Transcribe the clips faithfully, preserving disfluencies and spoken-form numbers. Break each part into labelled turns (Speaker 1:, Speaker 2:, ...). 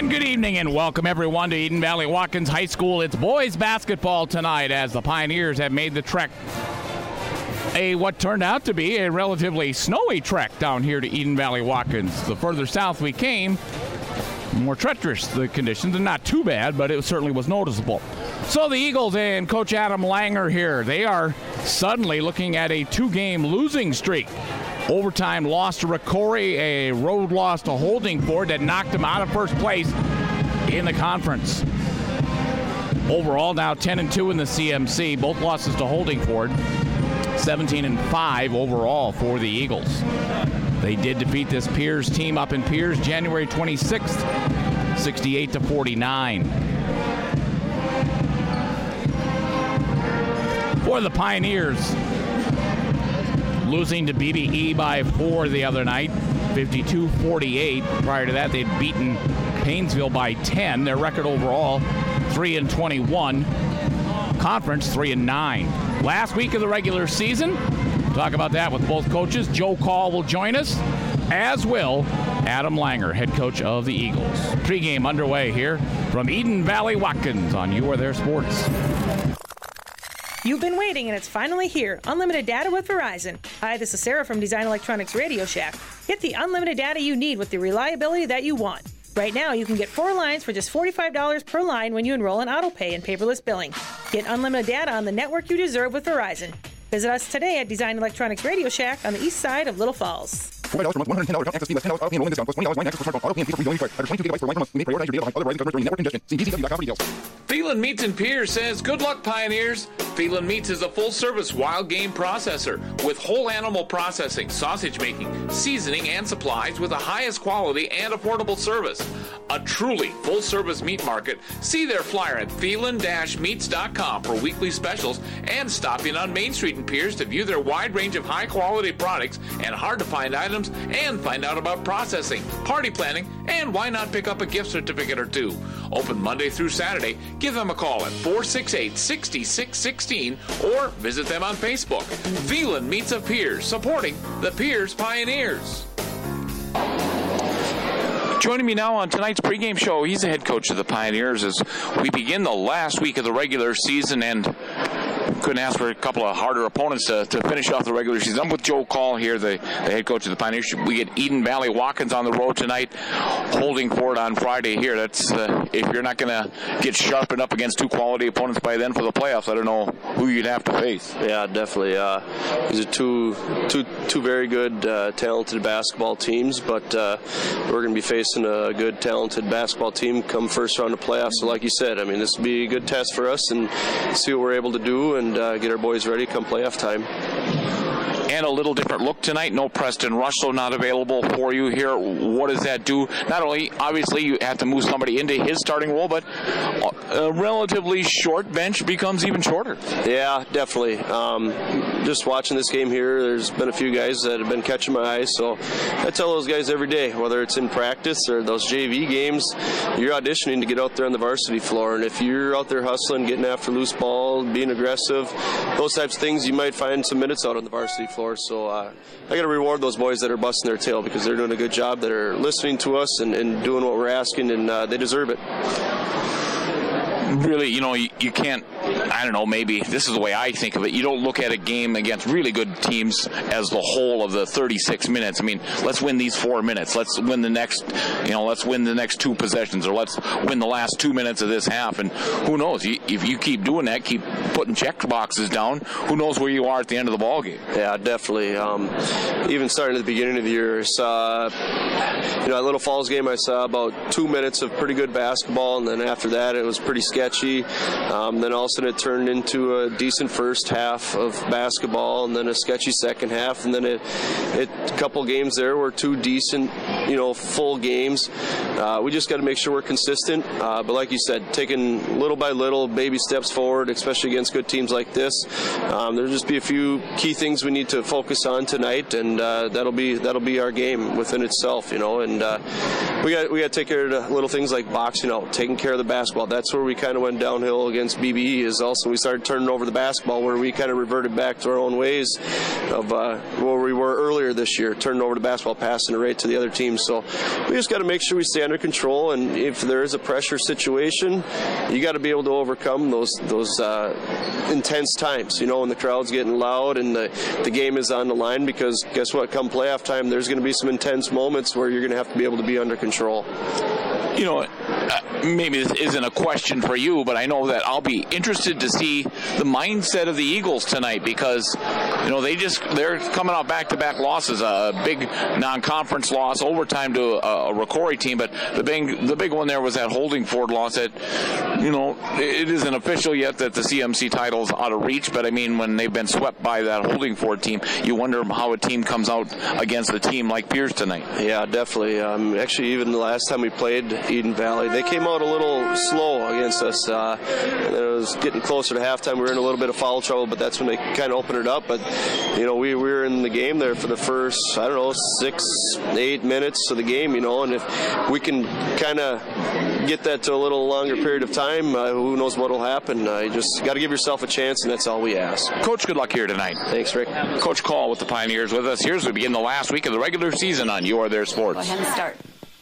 Speaker 1: And good evening and welcome everyone to Eden Valley Watkins High School. It's boys basketball tonight as the Pioneers have made the trek, a what turned out to be a relatively snowy trek down here to Eden Valley Watkins. The further south we came, more treacherous the conditions, and not too bad, but it certainly was noticeable. So the Eagles and Coach Adam Langer here, they are suddenly looking at a two-game losing streak. Overtime loss to Ricori, a road loss to Holdingford that knocked them out of first place in the conference. Overall, now ten and two in the C M C, both losses to Holdingford, seventeen and five overall for the Eagles. They did defeat this Pierce team up in Pierce January twenty-sixth, sixty-eight to forty-nine. For the Pioneers, losing to B B E by four the other night, fifty-two forty-eight. Prior to that, they'd beaten Painesville by ten. Their record overall, three and twenty-one. Conference, three and nine. Last week of the regular season, talk about that with both coaches. Joe Call will join us, as will Adam Langer, head coach of the Eagles. Pre-game underway here from Eden Valley Watkins on You Are There Sports.
Speaker 2: You've been waiting, and it's finally here. Unlimited data with Verizon. Hi, this is Sarah from Design Electronics Radio Shack. Get the unlimited data you need with the reliability that you want. Right now, you can get four lines for just forty-five dollars per line when you enroll in AutoPay and paperless billing. Get unlimited data on the network you deserve with Verizon. Visit us today at Design Electronics Radio Shack on the east side of Little Falls.
Speaker 3: forty dollars per month, one hundred ten dollars access fee, less ten dollars auto pay enrollment discount, plus twenty dollars line access for smartphone auto pay and free going first. Under twenty-two gigabytes per line per month. You may prioritize your data behind other Verizon customers during network congestion. See D C W dot com for details.
Speaker 4: Phelan Meats and Piers says, good luck, Pioneers. Phelan Meats is a full-service wild game processor with whole animal processing, sausage making, seasoning, and supplies with the highest quality and affordable service. A truly full-service meat market. See their flyer at phelan dash meats dot com for weekly specials and stop in on Main Street in Piers to view their wide range of high-quality products and hard-to-find items and find out about processing, party planning, and why not pick up a gift certificate or two. Open Monday through Saturday. Give them a call at four six eight, six six one six or visit them on Facebook. Phelan Meats of Piers, supporting the Piers Pioneers. Joining me now on tonight's pregame show, he's the head coach of the Pioneers as we begin the last week of the regular season, and couldn't ask for a couple of harder opponents to, to finish off the regular season. I'm with Joe Call here, the, the head coach of the Pioneers. We get Eden Valley Watkins on the road tonight, Holdingford on Friday here. That's uh, if you're not going to get sharpened up against two quality opponents by then for the playoffs, I don't know who you'd have to face.
Speaker 5: Yeah, definitely. Uh, these are two, two, two very good, uh, talented basketball teams, but uh, we're going to be facing a good, talented basketball team come first round of playoffs. So like you said, I mean, this will be a good test for us and see what we're able to do and uh, get our boys ready come playoff time.
Speaker 4: And a little different look tonight. No Preston Rushlow not available for you here. What does that do? Not only, obviously, you have to move somebody into his starting role, but a relatively short bench becomes even shorter.
Speaker 5: Yeah, definitely. Um, just watching this game here, there's been a few guys that have been catching my eye. So I tell those guys every day, whether it's in practice or those J V games, you're auditioning to get out there on the varsity floor. And if you're out there hustling, getting after loose ball, being aggressive, those types of things, you might find some minutes out on the varsity floor. So uh, I got to reward those boys that are busting their tail because they're doing a good job, that are listening to us and, and doing what we're asking, and uh, they deserve it.
Speaker 4: Really, you know, you, you can't, I don't know, maybe this is the way I think of it. You don't look at a game against really good teams as the whole of the thirty-six minutes. I mean, let's win these four minutes. Let's win the next, you know, let's win the next two possessions, or let's win the last two minutes of this half. And who knows? You, if you keep doing that, keep putting check boxes down, who knows where you are at the end of the ball game?
Speaker 5: Yeah, definitely. Um, even starting at the beginning of the year, I saw, you know, at Little Falls game, I saw about two minutes of pretty good basketball, and then after that, it was pretty sketchy. Um, then all of a sudden it turned into a decent first half of basketball, and then a sketchy second half, and then it, it a couple games there were two decent, you know, full games. Uh, we just got to make sure we're consistent. Uh, but like you said, taking little by little, baby steps forward, especially against good teams like this. Um, there'll just be a few key things we need to focus on tonight, and uh, that'll be that'll be our game within itself, you know. And uh, we got we got to take care of the little things like boxing out, taking care of the basketball. That's where we kind of went downhill against B B E. is also we started turning over the basketball, where we kind of reverted back to our own ways of uh, where we were earlier this year, turning over the basketball, passing it right to the other team. So we just got to make sure we stay under control, and if there is a pressure situation, you got to be able to overcome those those uh, intense times, you know, when the crowd's getting loud and the, the game is on the line, because guess what, come playoff time, there's going to be some intense moments where you're going to have to be able to be under control.
Speaker 4: You know, uh, maybe this isn't a question for you, but I know that I'll be interested to see the mindset of the Eagles tonight, because, you know, they just, they're coming off back-to-back losses, a big non-conference loss, overtime to a, a Rocori team, but the big, the big one there was that Holdingford loss that, you know, it isn't official yet that the C M C title's out of reach, but I mean, when they've been swept by that Holdingford team, you wonder how a team comes out against a team like Pierce tonight.
Speaker 5: Yeah, definitely. Um, actually, even the last time we played Eden Valley, they came out a little slow against us. Uh, and it was getting closer to halftime. We were in a little bit of foul trouble, but that's when they kind of opened it up. But, you know, we, we were in the game there for the first, I don't know, six, eight minutes of the game, you know, and if we can kind of get that to a little longer period of time, uh, who knows what will happen. Uh, you just got to give yourself a chance, and that's all we ask.
Speaker 4: Coach, good luck here tonight.
Speaker 5: Thanks, Rick.
Speaker 4: Coach Call with the Pioneers with us. Here's we begin the last week of the regular season on You Are Their Sports.
Speaker 6: Go ahead and start.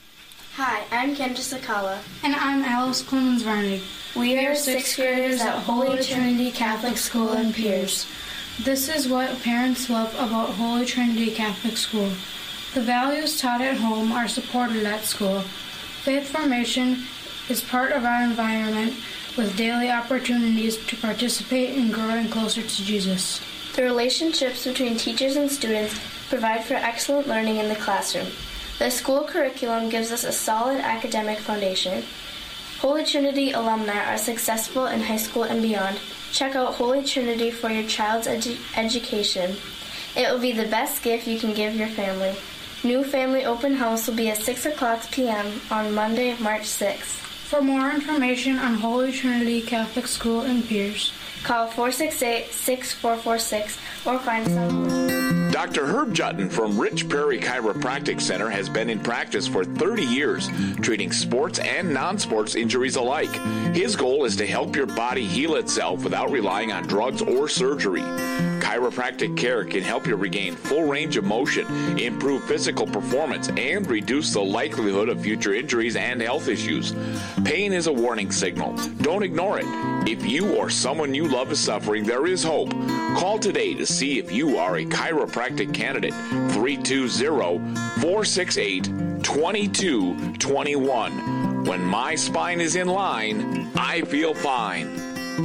Speaker 7: Hi, I'm Kendra Sakala.
Speaker 8: And I'm Alice Clemens-Varnig.
Speaker 7: We are sixth graders at Holy Trinity Catholic School in Pierce.
Speaker 8: This is what parents love about Holy Trinity Catholic School. The values taught at home are supported at school. Faith formation is part of our environment, with daily opportunities to participate in growing closer to Jesus.
Speaker 7: The relationships between teachers and students provide for excellent learning in the classroom. The school curriculum gives us a solid academic foundation. Holy Trinity alumni are successful in high school and beyond. Check out Holy Trinity for your child's edu- education. It will be the best gift you can give your family. New family open house will be at six o'clock p.m. on Monday, March sixth.
Speaker 8: For more information on Holy Trinity Catholic School in Pierce,
Speaker 7: call four six eight, six four four six or find us online.
Speaker 4: Doctor Herb Jutton from Rich Prairie Chiropractic Center has been in practice for thirty years, treating sports and non-sports injuries alike. His goal is to help your body heal itself without relying on drugs or surgery. Chiropractic care can help you regain full range of motion, improve physical performance, and reduce the likelihood of future injuries and health issues. Pain is a warning signal. Don't ignore it. If you or someone you love is suffering, there is hope. Call today to see if you are a chiropractic candidate. three two zero, four six eight, two two two one. When my spine is in line, I feel fine.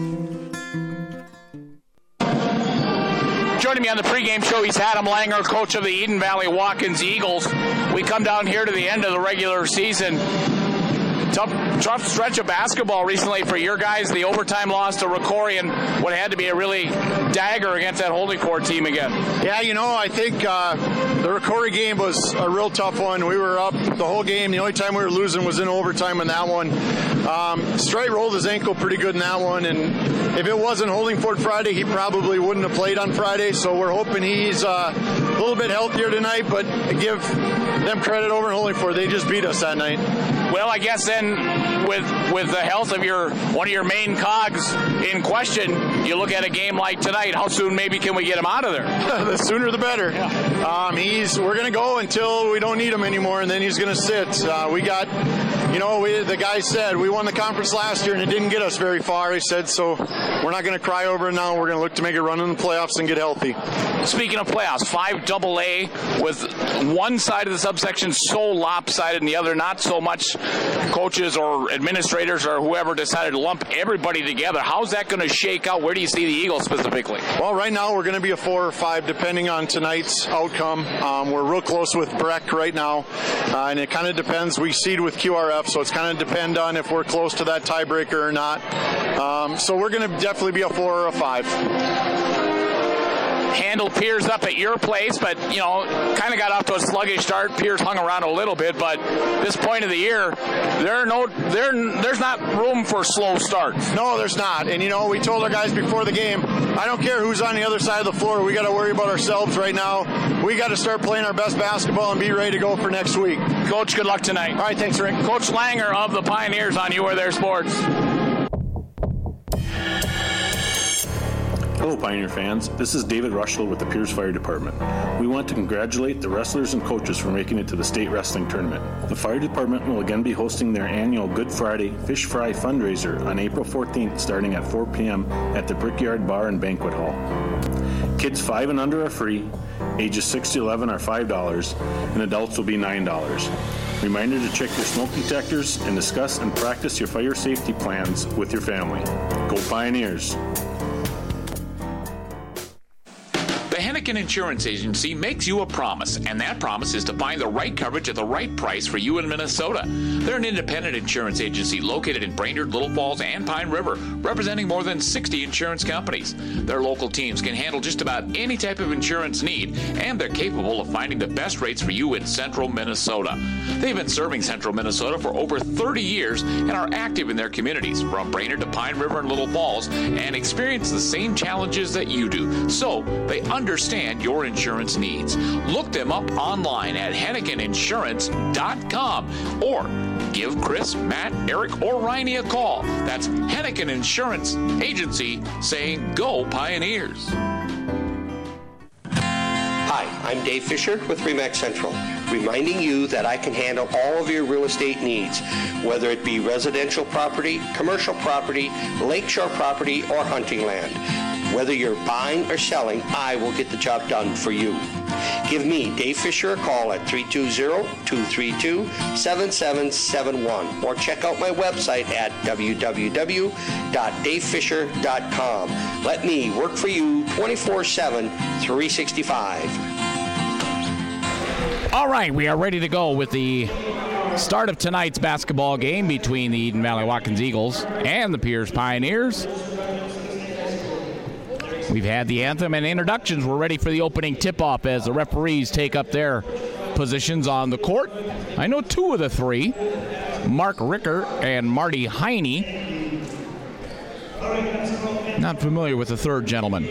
Speaker 4: Joining me on the pregame show, he's Adam Langer, coach of the Eden Valley Watkins Eagles. We come down here to the end of the regular season. Tough, tough stretch of basketball recently for your guys. The overtime loss to Rocori and what had to be a really dagger against that Holdingford team again.
Speaker 9: Yeah, you know, I think uh, the Rocori game was a real tough one. We were up the whole game. The only time we were losing was in overtime in that one. Um, Strite rolled his ankle pretty good in that one, and if it wasn't Holdingford Friday, he probably wouldn't have played on Friday. So we're hoping he's uh, a little bit healthier tonight, but give them credit over in Holdingford. They just beat us that night.
Speaker 4: Well, I guess then with with the health of your one of your main cogs in question, you look at a game like tonight. How soon maybe can we get him out of there?
Speaker 9: The sooner the better. Yeah. Um, he's we're gonna go until we don't need him anymore, and then he's gonna sit. Uh, we got, you know, we, the guy said we won the conference last year and it didn't get us very far. He said so. We're not gonna cry over it now. We're gonna look to make a run in the playoffs and get healthy.
Speaker 4: Speaking of playoffs, five double A with one side of the subsection so lopsided and the other not so much. Coaches or administrators or whoever decided to lump everybody together. How's that going to shake out? Where do you see the Eagles specifically?
Speaker 9: Well, right now we're going to be a four or five depending on tonight's outcome. Um, we're real close with Breck right now, uh, and it kind of depends. We seed with Q R F, so it's kind of depend on if we're close to that tiebreaker or not. Um, so we're going to definitely be a four or a five.
Speaker 4: Handled Pierce up at your place, but, you know, kind of got off to a sluggish start. Pierce hung around a little bit, but this point of the year, there are no, there, there's not room for slow starts.
Speaker 9: No, there's not. And, you know, we told our guys before the game, I don't care who's on the other side of the floor. We got to worry about ourselves right now. We got to start playing our best basketball and be ready to go for next week.
Speaker 4: Coach, good luck tonight.
Speaker 9: All right, thanks, Rick.
Speaker 4: Coach Langer of the Pioneers on You Are Their Sports.
Speaker 6: Hello, Pioneer fans. This is David Rushlow with the Pierce Fire Department. We want to congratulate the wrestlers and coaches for making it to the state wrestling tournament. The Fire Department will again be hosting their annual Good Friday Fish Fry fundraiser on April fourteenth starting at four p.m. at the Brickyard Bar and Banquet Hall. Kids five and under are free, ages six to eleven are five dollars, and adults will be nine dollars. Reminder to check your smoke detectors and discuss and practice your fire safety plans with your family. Go Pioneers!
Speaker 4: The Hennigan Insurance Agency makes you a promise, and that promise is to find the right coverage at the right price for you in Minnesota. They're an independent insurance agency located in Brainerd, Little Falls, and Pine River, representing more than sixty insurance companies. Their local teams can handle just about any type of insurance need, and they're capable of finding the best rates for you in central Minnesota. They've been serving central Minnesota for over thirty years and are active in their communities, from Brainerd to Pine River and Little Falls, and experience the same challenges that you do. So they understand your insurance needs. Look them up online at hennigan insurance dot com or give Chris, Matt, Eric, or Riney a call. That's Hennigan Insurance Agency, saying go Pioneers.
Speaker 10: Hi, I'm Dave Fisher with RE/MAX Central, reminding you that I can handle all of your real estate needs, whether it be residential property, commercial property, lakeshore property, or hunting land. Whether you're buying or selling, I will get the job done for you. Give me, Dave Fisher, a call at three two zero, two three two, seven seven seven one or check out my website at w w w dot dave fisher dot com. Let me work for you twenty-four seven, three sixty-five.
Speaker 1: All right, we are ready to go with the start of tonight's basketball game between the Eden Valley Watkins Eagles and the Pierce Pioneers. We've had the anthem and introductions. We're ready for the opening tip-off as the referees take up their positions on the court. I know two of the three, Mark Ricker and Marty Heine. Not familiar with the third gentleman.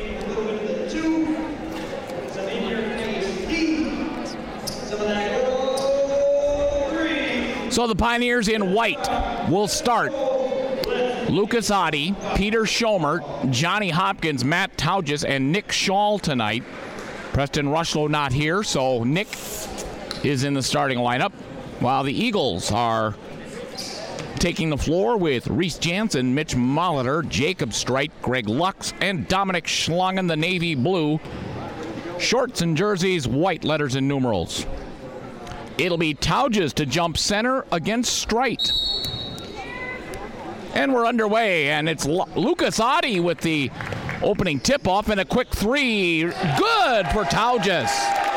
Speaker 1: So the Pioneers in white will start. Lucas Oddie, Peter Schomer, Johnny Hopkins, Matt Tauges, and Nick Schall tonight. Preston Rushlow not here, so Nick is in the starting lineup, while the Eagles are taking the floor with Reese Jansen, Mitch Molitor, Jacob Streit, Greg Lux, and Dominic Schlangen, the navy blue. Shorts and jerseys, white letters and numerals. It'll be Tauges to jump center against Streit. And we're underway, and it's L- Lucas Oddie with the opening tip-off and a quick three. Good for Tauges.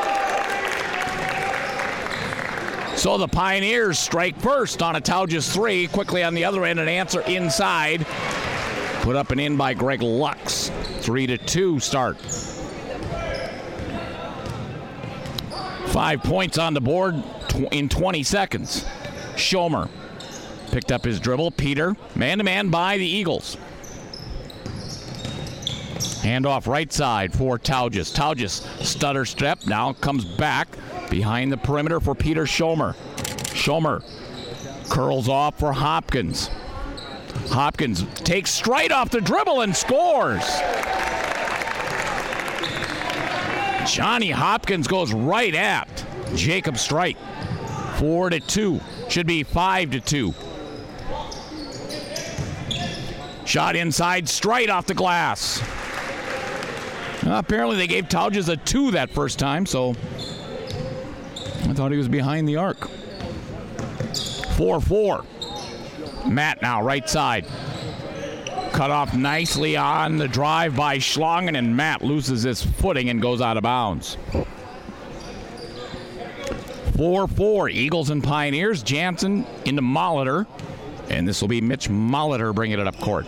Speaker 1: So the Pioneers strike first on a Tauges three. Quickly on the other end, an answer inside. Put up and in by Greg Lux. Three to two start. Five points on the board tw- in twenty seconds. Schomer picked up his dribble. Peter, man-to-man by the Eagles. Handoff right side for Tauges. Tauges stutter step, now comes back behind the perimeter for Peter Schomer. Schomer curls off for Hopkins. Hopkins takes straight off the dribble and scores. Johnny Hopkins goes right at Jacob Streit. Four to two. Should be five to two. Shot inside, straight off the glass. Well, apparently they gave Tauges a two that first time, so I thought he was behind the arc. four four. Matt now, right side. Cut off nicely on the drive by Schlangen, and Matt loses his footing and goes out of bounds. four four, Eagles and Pioneers. Jansen into Molitor. And this will be Mitch Molitor bringing it up court.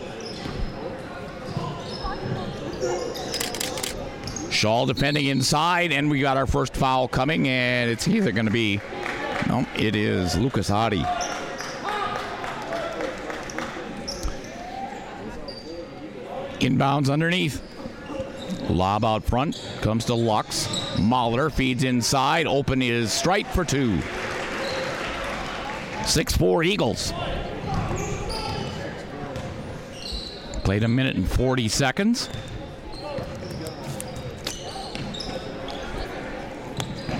Speaker 1: Schall defending inside, and we got our first foul coming, and it's either going to be, no, it is Lucas Oddie. Inbounds underneath. Lob out front, comes to Lux. Molitor feeds inside, open is Streit for two. six four Eagles. Played a minute and forty seconds.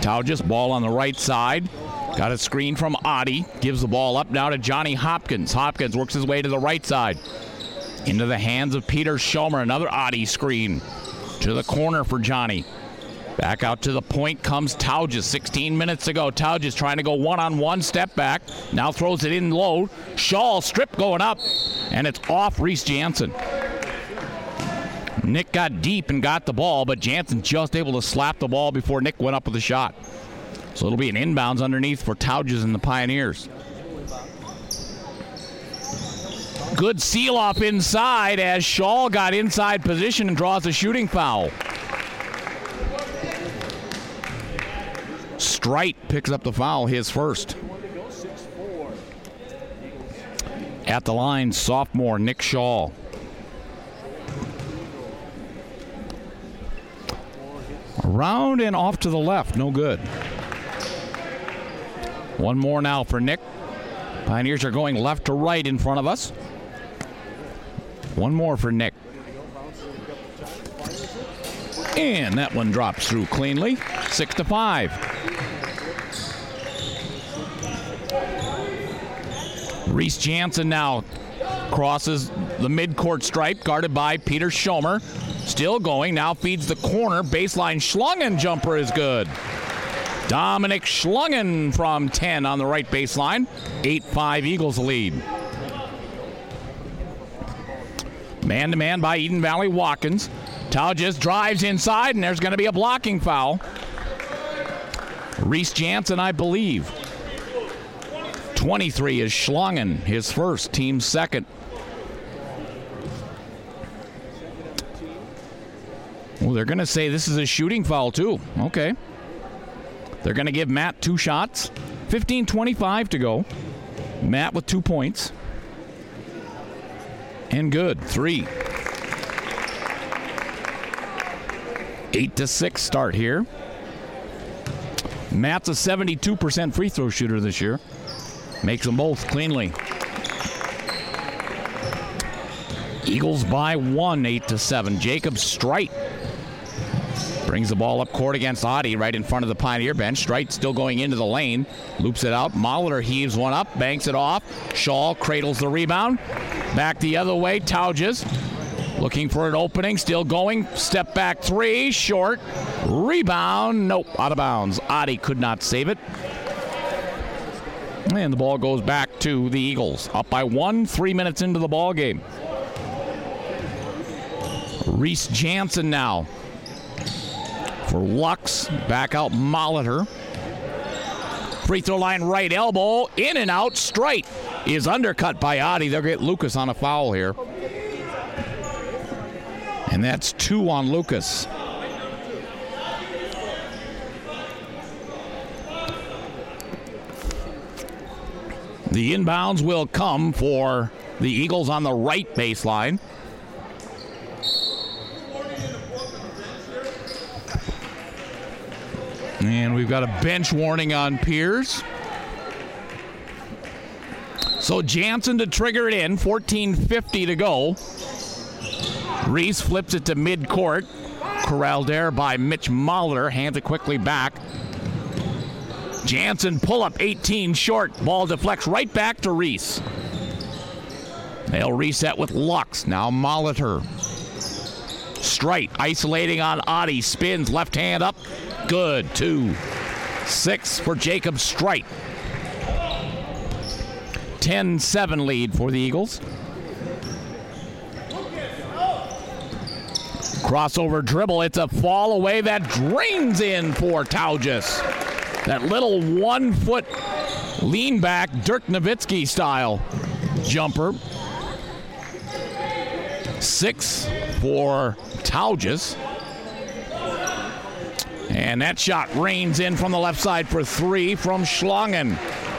Speaker 1: Tauges, ball on the right side. Got a screen from Adi. Gives the ball up now to Johnny Hopkins. Hopkins works his way to the right side. Into the hands of Peter Schomer. Another Adi screen. To the corner for Johnny. Back out to the point comes Tauges. sixteen minutes to go. Tauges trying to go one-on-one, step back. Now throws it in low. Shaw strip going up. And it's off Reese Jansen. Nick got deep and got the ball, but Jansen just able to slap the ball before Nick went up with a shot. So it'll be an inbounds underneath for Tauges and the Pioneers. Good seal-off inside as Shaw got inside position and draws a shooting foul. Strite picks up the foul, his first. At the line, sophomore Nick Shaw. Around and off to the left, no good. One more now for Nick. Pioneers are going left to right in front of us. One more for Nick. And that one drops through cleanly. Six to five. Reese Jansen now crosses the midcourt stripe, guarded by Peter Schomer. Still going, now feeds the corner. Baseline Schlungen jumper is good. Dominic Schlungen from ten on the right baseline. eight five Eagles lead. Man-to-man by Eden Valley Watkins. Tauges drives inside, and there's going to be a blocking foul. Reese Jansen, I believe. twenty-three is Schlungen, his first, team's second. Well, they're going to say this is a shooting foul, too. Okay. They're going to give Matt two shots. fifteen twenty-five to go. Matt with two points. And good. Three. Eight to six start here. Matt's a seventy-two percent free throw shooter this year. Makes them both cleanly. Eagles by one, eight to seven. Jacob Strite brings the ball up court against Adi right in front of the Pioneer bench. Strite still going into the lane. Loops it out. Molitor heaves one up. Banks it off. Shaw cradles the rebound. Back the other way. Tauges looking for an opening. Still going. Step back three. Short. Rebound. Nope. Out of bounds. Adi could not save it. And the ball goes back to the Eagles. Up by one. Three minutes into the ball game. Reese Jansen now. For Lux, back out Molitor. Free throw line right elbow, in and out, Strite is undercut by Adi. They'll get Lucas on a foul here. And that's two on Lucas. The inbounds will come for the Eagles on the right baseline. And we've got a bench warning on Piers. So Jansen to trigger it in, fourteen fifty to go. Reese flips it to midcourt. Corralled there by Mitch Molitor, hands it quickly back. Jansen pull up eighteen short. Ball deflects right back to Reese. They'll reset with Lux. Now Molitor. Strite isolating on Adi. Spins left hand up. Good. Two. Six for Jacob Strite. ten seven lead for the Eagles. Crossover dribble. It's a fall away that drains in for Tauges. That little one-foot lean back, Dirk Nowitzki style jumper. Six for Tauges. And that shot rains in from the left side for three from Schlungen.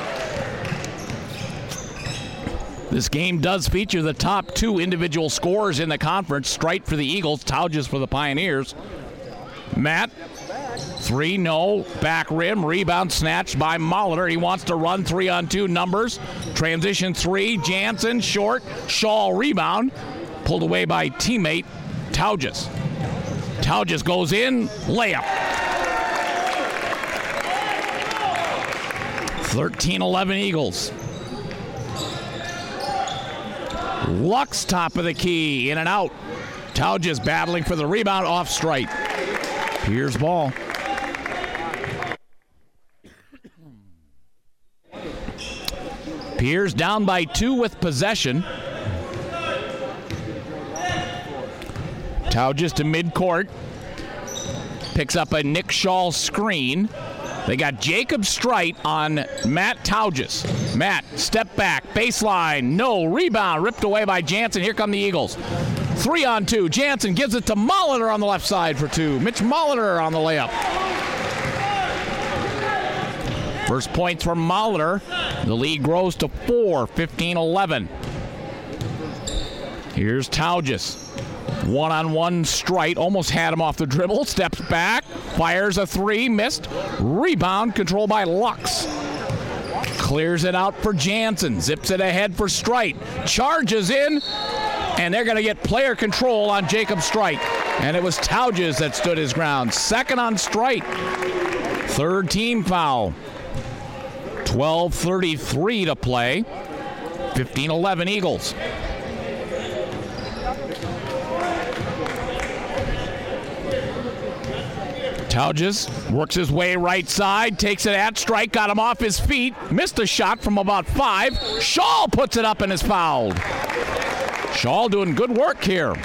Speaker 1: This game does feature the top two individual scorers in the conference. Strite for the Eagles, Tauges for the Pioneers. Matt, three, no. Back rim, rebound snatched by Molitor. He wants to run three on two numbers. Transition three, Jansen, short. Shaw rebound. Pulled away by teammate Tauges. Tauges goes in, layup. thirteen eleven Eagles. Lux top of the key, in and out. Tauges battling for the rebound off Strite. Here's ball. Piers down by two with possession. Tauges to midcourt. Picks up a Nick Shaw screen. They got Jacob Strite on Matt Tauges. Matt, step back, baseline, no, rebound, ripped away by Jansen. Here come the Eagles. Three on two. Jansen gives it to Molitor on the left side for two. Mitch Molitor on the layup. First points from Molitor. The lead grows to four, fifteen eleven. Here's Tauges. One-on-one Strite, almost had him off the dribble, steps back, fires a three, missed. Rebound controlled by Lux. Clears it out for Jansen, zips it ahead for Strite, charges in, and they're going to get player control on Jacob Strite. And it was Tauges that stood his ground. Second on Strite. Third team foul. twelve thirty-three to play. fifteen eleven Eagles. Tauges works his way right side, takes it at Strite, got him off his feet, missed a shot from about five. Shaw puts it up and is fouled. Shaw doing good work here.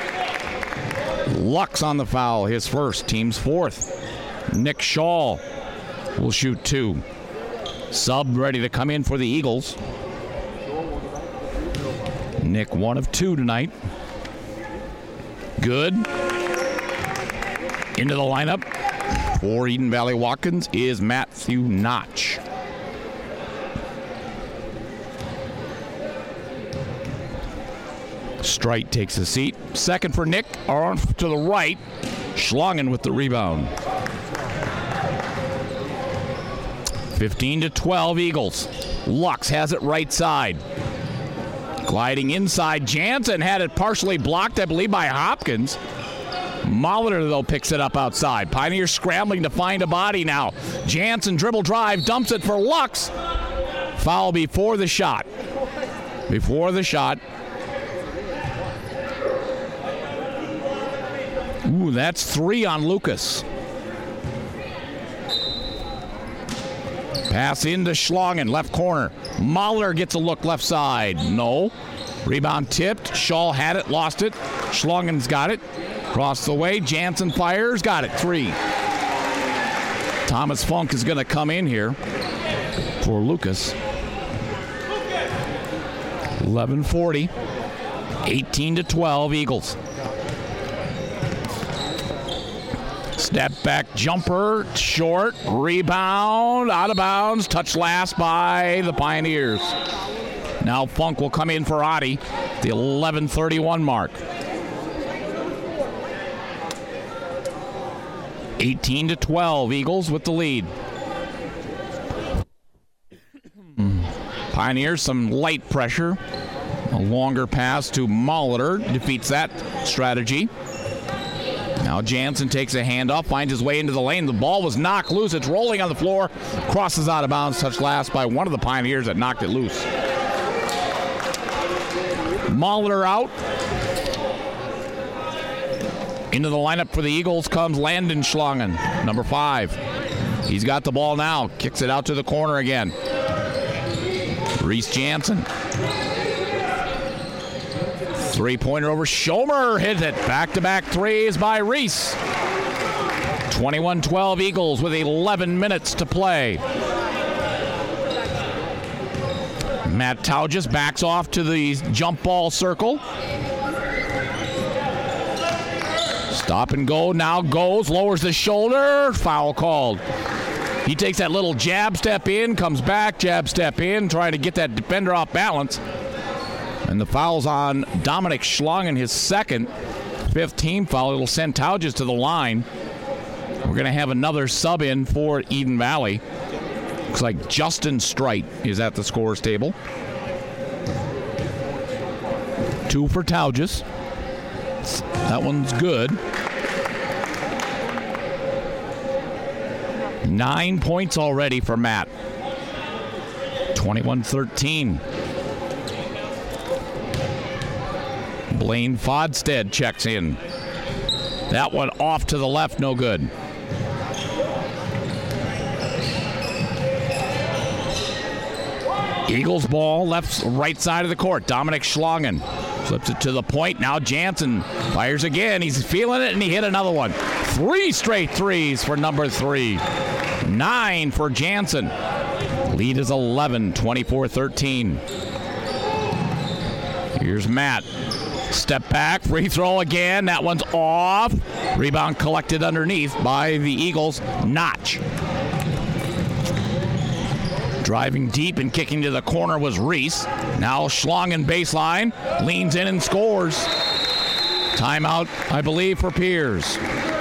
Speaker 1: Lux on the foul, his first, team's fourth. Nick Shaw will shoot two. Sub ready to come in for the Eagles. Nick one of two tonight. Good. Into the lineup for Eden Valley Watkins is Matthew Notch. Strite takes a seat. Second for Nick, off to the right. Schlongen with the rebound. fifteen to twelve Eagles. Lux has it right side. Gliding inside. Jansen had it partially blocked, I believe, by Hopkins. Molitor, though, picks it up outside. Pioneers scrambling to find a body now. Jansen dribble drive, dumps it for Lux. Foul before the shot. Before the shot. Ooh, that's three on Lucas. Pass into Schlongen, left corner. Molitor gets a look left side. No. Rebound tipped. Shaw had it, lost it. Schlongen's got it. Across the way, Jansen fires, got it, three. Thomas Funk is going to come in here for Lucas. eleven forty, eighteen to twelve Eagles. Step back jumper, short, rebound, out of bounds, touch last by the Pioneers. Now Funk will come in for Adi, the eleven thirty-one mark. eighteen to twelve, Eagles with the lead. Pioneers, some light pressure. A longer pass to Molitor defeats that strategy. Now Jansen takes a handoff, finds his way into the lane. The ball was knocked loose. It's rolling on the floor. Crosses out of bounds, touched last by one of the Pioneers that knocked it loose. Molitor out. Into the lineup for the Eagles comes Landon Schlongen, number five. He's got the ball now. Kicks it out to the corner again. Reese Jansen. Three-pointer over Schomer. Hits it. Back-to-back threes by Reese. twenty-one twelve Eagles with eleven minutes to play. Matt Tauges backs off to the jump ball circle. Stop and go, now goes, lowers the shoulder, foul called. He takes that little jab step in, comes back, jab step in, trying to get that defender off balance. And the foul's on Dominic Schlongen, his second, fifth team foul. It'll send Tauges to the line. We're going to have another sub in for Eden Valley. Looks like Justin Strite is at the scorer's table. Two for Tauges. That one's good. Nine points already for Matt. twenty-one thirteen. Blaine Fodstead checks in. That one off to the left, no good. Eagles ball, left, right side of the court. Dominic Schlangen flips it to the point. Now Jansen fires again. He's feeling it, and he hit another one. Three straight threes for number three. Nine for Jansen. Lead is eleven, twenty-four thirteen. Here's Matt. Step back, free throw again. That one's off. Rebound collected underneath by the Eagles. Notch. Driving deep and kicking to the corner was Reese. Now Schlangen baseline. Leans in and scores. Timeout, I believe, for Piers.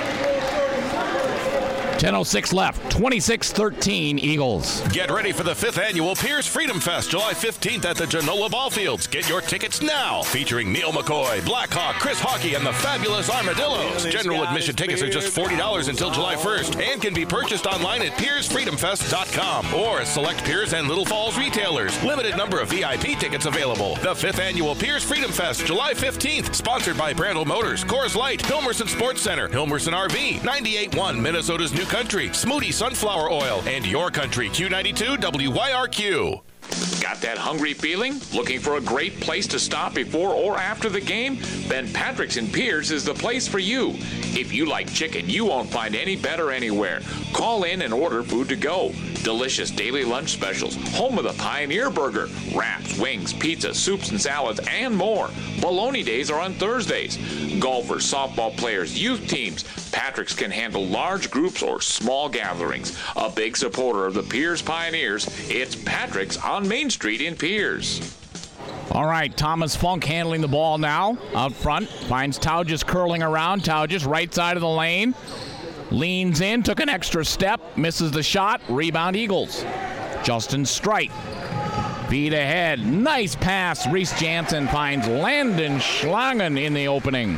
Speaker 1: ten oh six left. twenty-six thirteen Eagles.
Speaker 11: Get ready for the fifth annual Piers Freedom Fest, July fifteenth at the Genoa Ballfields. Get your tickets now. Featuring Neil McCoy, Blackhawk, Chris Hockey, and the Fabulous Armadillos. General admission tickets are just forty dollars until July first and can be purchased online at piers freedom fest dot com or select Piers and Little Falls retailers. Limited number of V I P tickets available. The fifth annual Piers Freedom Fest, July fifteenth. Sponsored by Brandel Motors, Coors Light, Hilmerson Sports Center, Hilmerson R V, ninety-eight point one Minnesota's New Country, Smoothie Sunflower Oil, and Your Country Q ninety-two W Y R Q.
Speaker 4: Got that hungry feeling? Looking for a great place to stop before or after the game? Ben Patrick's in Piers is the place for you. If you like chicken, you won't find any better anywhere. Call in and order food to go. Delicious daily lunch specials, home of the Pioneer Burger, wraps, wings, pizza, soups and salads, and more. Bologna days are on Thursdays. Golfers, softball players, youth teams, Patrick's can handle large groups or small gatherings. A big supporter of the Piers Pioneers, it's Patrick's on Main Street in Piers.
Speaker 1: All right, Thomas Funk handling the ball now out front. Finds Tauges curling around. Tauges right side of the lane. Leans in, took an extra step, misses the shot. Rebound Eagles. Justin Strite. Feed ahead. Nice pass. Reese Jansen finds Landon Schlangen in the opening.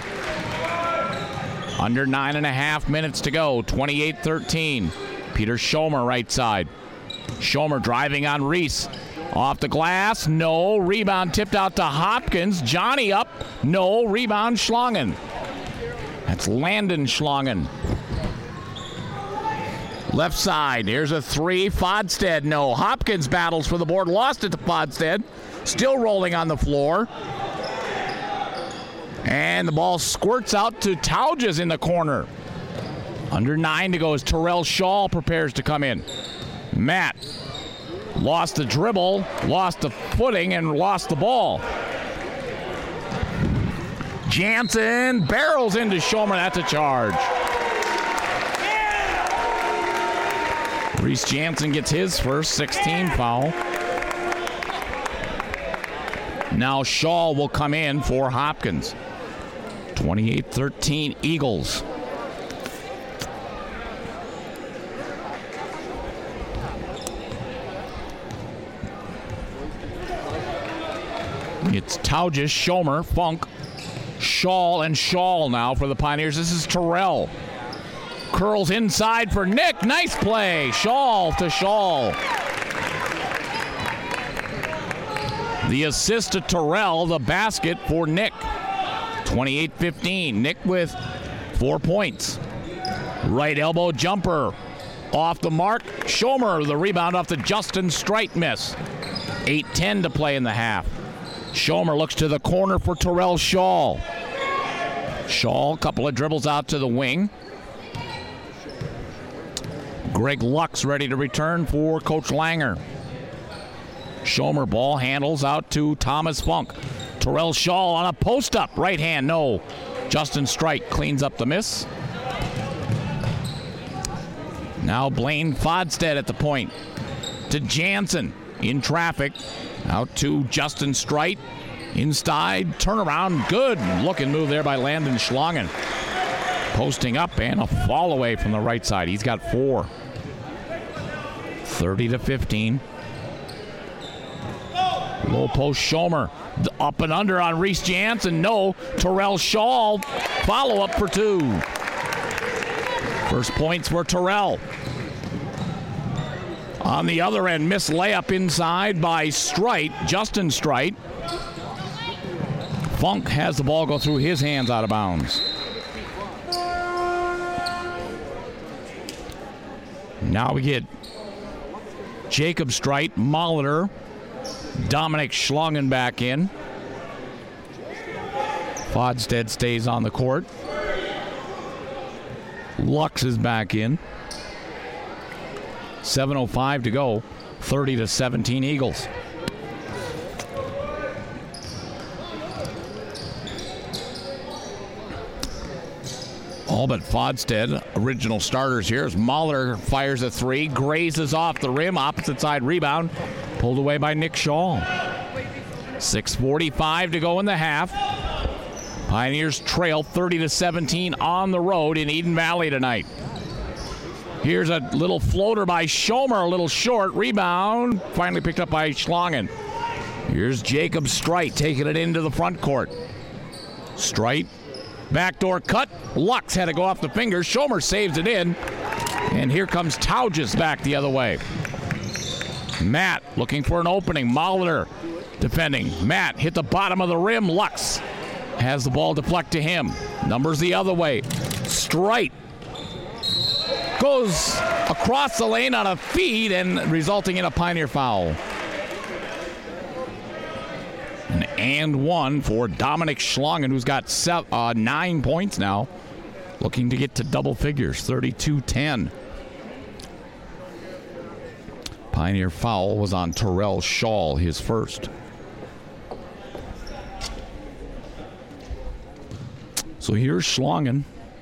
Speaker 1: Under nine and a half minutes to go. twenty-eight thirteen. Peter Schomer right side. Schomer driving on Reese. Off the glass. No. Rebound tipped out to Hopkins. Johnny up. No. Rebound Schlangen. That's Landon Schlangen. Left side. Here's a three. Fodstead. No. Hopkins battles for the board. Lost it to Fodstead. Still rolling on the floor. And the ball squirts out to Tauges in the corner. Under nine to go as Terrell Shaw prepares to come in. Matt lost the dribble, lost the footing, and lost the ball. Jansen barrels into Schomer. That's a charge. Reese Jansen gets his first sixteen foul. Now Shaw will come in for Hopkins. twenty-eight thirteen Eagles. It's Tauges, Schomer, Funk, Shaw, and Shaw now for the Pioneers. This is Terrell. Curls inside for Nick. Nice play. Shaw to Shaw. The assist to Terrell, the basket for Nick. twenty-eight fifteen. Nick with four points. Right elbow jumper. Off the mark. Schomer, the rebound off the Justin Strite miss. eight ten to play in the half. Schomer looks to the corner for Terrell Shaw. Shaw, a couple of dribbles out to the wing. Greg Lux ready to return for Coach Langer. Schomer ball handles out to Thomas Funk. Terrell Shaw on a post-up. Right hand, no. Justin Strite cleans up the miss. Now Blaine Fodstead at the point. To Jansen in traffic. Out to Justin Strite. Inside, turnaround. Good looking move there by Landon Schlangen. Posting up and a fall away from the right side. He's got four. thirty to fifteen. Low post Schomer. Up and under on Reese Jansen. No. Terrell Shaw. Follow up for two. First points for Terrell. On the other end, missed layup inside by Strite, Justin Strite. Funk has the ball go through his hands out of bounds. Now we get Jacob Strite, Molitor, Dominic Schlungen back in. Fodstead stays on the court. Lux is back in. seven oh five to go. thirty to seventeen Eagles. All but Fodstead, original starters here, as Mahler fires a three, grazes off the rim, opposite side rebound, pulled away by Nick Shaw. six forty-five to go in the half. Pioneers trail thirty to seventeen on the road in Eden Valley tonight. Here's a little floater by Schomer, a little short, rebound, finally picked up by Schlungen. Here's Jacob Strite taking it into the front court. Strite. Backdoor cut. Lux had to go off the fingers. Schomer saves it in. And here comes Tauges back the other way. Matt looking for an opening. Molitor defending. Matt hit the bottom of the rim. Lux has the ball deflect to him. Numbers the other way. Strite goes across the lane on a feed and resulting in a Pioneer foul. An and one for Dominic Schlungen, who's got seven, uh, nine points now, looking to get to double figures, thirty-two ten. Pioneer foul was on Terrell Shaw, his first. So here's Schlungen.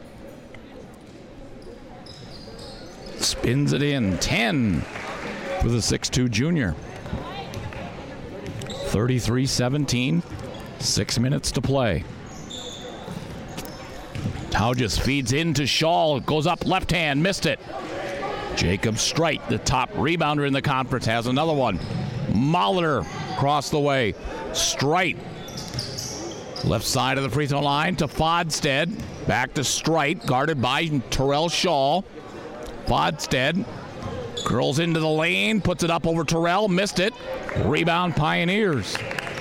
Speaker 1: Spins it in, ten for the six two junior. thirty-three seventeen, six minutes to play. Tauges feeds into Shaw, goes up left hand, missed it. Jacob Strite, the top rebounder in the conference, has another one. Molitor across the way. Strite, left side of the free throw line to Fodstead. Back to Strite, guarded by Terrell Shaw. Fodstead curls into the lane, puts it up over Terrell, missed it. Rebound Pioneers.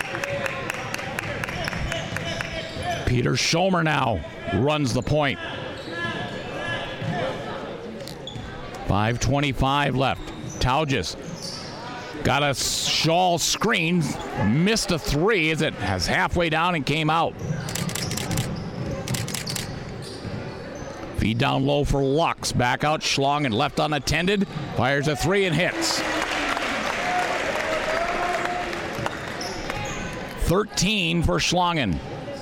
Speaker 1: Peter Schomer now runs the point. five twenty-five left. Tauges got a Shaw screen, missed a three as it has halfway down and came out. Feed down low for Lux. Back out Schlungen, left unattended. Fires a three and hits. thirteen for Schlungen.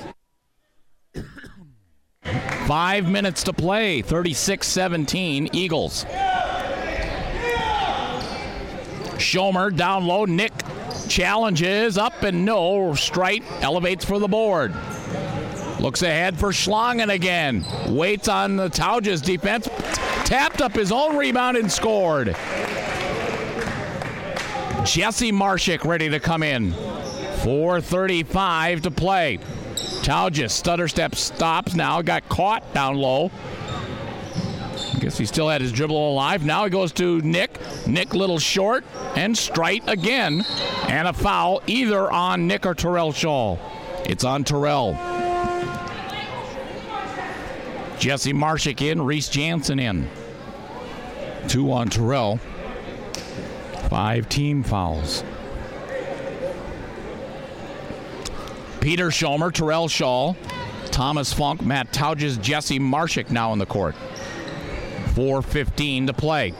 Speaker 1: Five minutes to play. thirty-six seventeen Eagles. Schomer down low. Nick challenges up and no. Strite elevates for the board. Looks ahead for Schlungen again. Waits on the Tauges defense. Tapped up his own rebound and scored. Jesse Marshik ready to come in. four thirty-five to play. Tauges stutter step stops now. Got caught down low. I guess he still had his dribble alive. Now he goes to Nick. Nick little short. And Strite again. And a foul either on Nick or Terrell Shaw. It's on Terrell. Jesse Marshik in, Reese Jansen in. Two on Terrell. Five team fouls. Peter Schomer, Terrell Shaw, Thomas Funk, Matt Tauges, Jesse Marshik now in the court. four fifteen to play.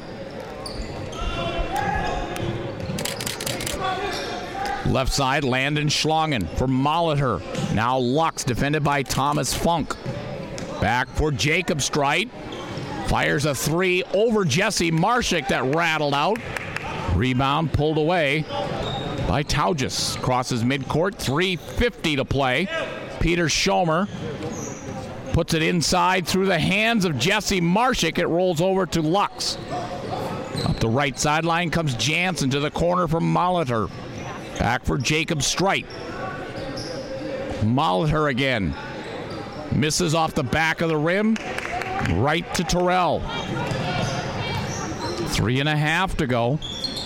Speaker 1: Left side, Landon Schlungen for Molitor. Now Lux, defended by Thomas Funk. Back for Jacob Strite. Fires a three over Jesse Marshik that rattled out. Rebound pulled away by Tauges. Crosses midcourt, three fifty to play. Peter Schomer puts it inside through the hands of Jesse Marshik. It rolls over to Lux. Up the right sideline comes Jansen to the corner from Molitor. Back for Jacob Strite. Molitor again. Misses off the back of the rim. Right to Terrell. Three and a half to go.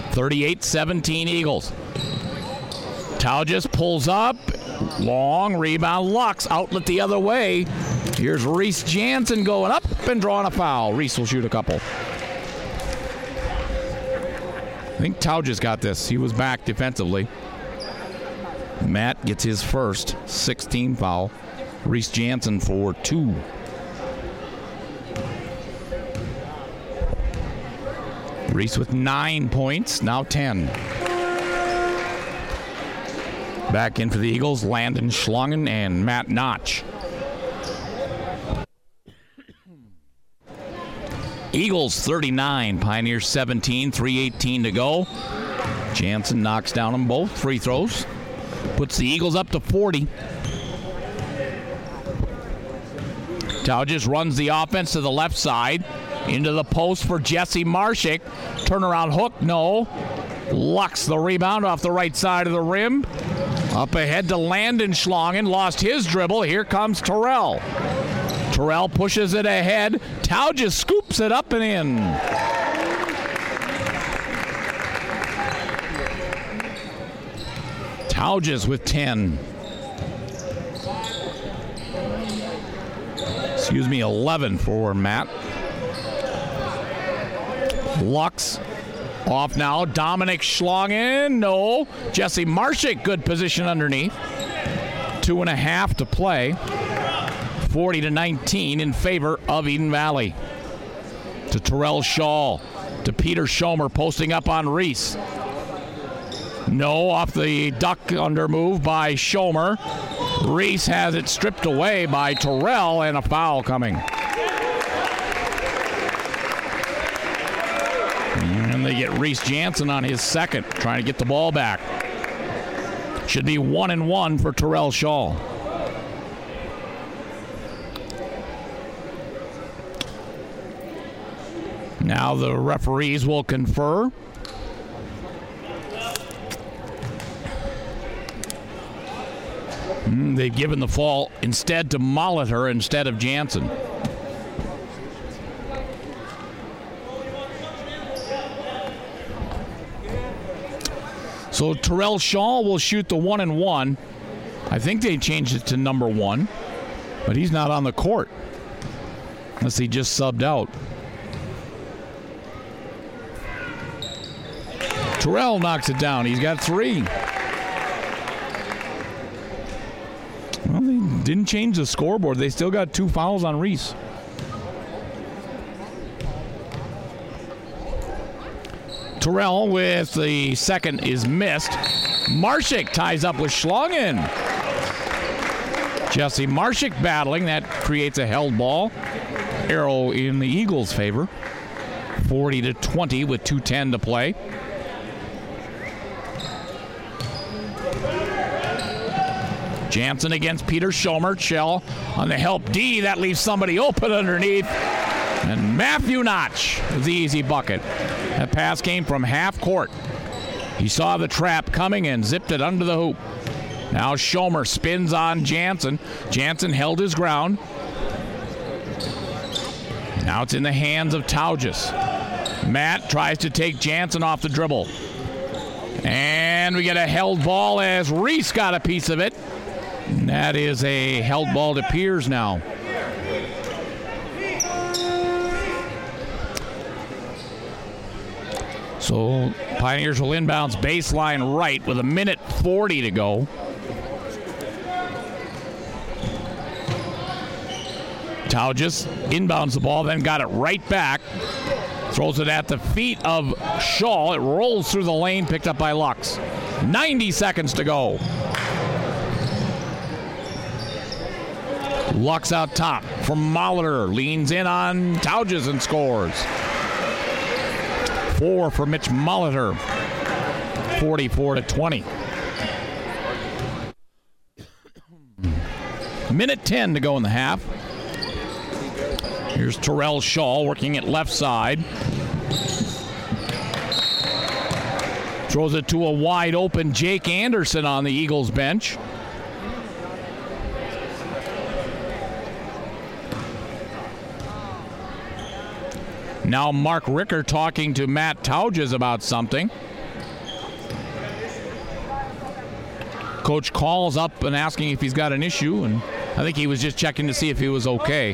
Speaker 1: thirty-eight seventeen Eagles. Tauges pulls up. Long rebound. Lux. Outlet the other way. Here's Reese Jansen going up and drawing a foul. Reese will shoot a couple. I think Tauges got this. He was back defensively. Matt gets his first sixteen foul. Reese Jansen for two. Reese with nine points, now ten. Back in for the Eagles, Landon Schlungen and Matt Notch. Eagles thirty-nine, Pioneers seventeen, three eighteen to go. Jansen knocks down them both free throws. Puts the Eagles up to forty. Tauges runs the offense to the left side. Into the post for Jesse Marshik. Turnaround hook, no. Lux the rebound off the right side of the rim. Up ahead to Landon Schlungen. Lost his dribble. Here comes Terrell. Terrell pushes it ahead. Tauges scoops it up and in. Tauges with ten. Excuse me, eleven for Matt. Lux off now. Dominic Schlungen. No. Jesse Marshik, good position underneath. Two and a half to play. forty to nineteen in favor of Eden Valley. To Terrell Shaw. To Peter Schomer posting up on Reese. No, off the duck under move by Schomer. Reese has it stripped away by Terrell and a foul coming. And they get Reese Jansen on his second, trying to get the ball back. Should be one and one for Terrell Shaw. Now the referees will confer. Mm, they've given the fall instead to Molitor instead of Jansen. So Terrell Shaw will shoot the one and one. I think they changed it to number one, but he's not on the court unless he just subbed out. Terrell knocks it down. He's got three. Well, they didn't change the scoreboard. They still got two fouls on Reese. Terrell with the second is missed. Marshik ties up with Schlungen. Jesse Marshik battling. That creates a held ball. Arrow in the Eagles' favor. forty to twenty with two ten to play. Jansen against Peter Schomer. Shell on the help D. That leaves somebody open underneath. And Matthew Notch with the easy bucket. That pass came from half court. He saw the trap coming and zipped it under the hoop. Now Schomer spins on Jansen. Jansen held his ground. Now it's in the hands of Tauges. Matt tries to take Jansen off the dribble. And we get a held ball as Reese got a piece of it. And that is a held ball to Piers now. So Pioneers will inbounds baseline right with a minute forty to go. Tauges inbounds the ball, then got it right back. Throws it at the feet of Shaw. It rolls through the lane, picked up by Lux. ninety seconds to go. Lux out top from Molitor. Leans in on Tauges and scores. Four for Mitch Molitor. forty-four to twenty. Minute ten to go in the half. Here's Terrell Shaw working at left side. Throws it to a wide open Jake Anderson on the Eagles bench. Now Mark Ricker talking to Matt Tauges about something. Coach calls up and asking if he's got an issue, and I think he was just checking to see if he was okay.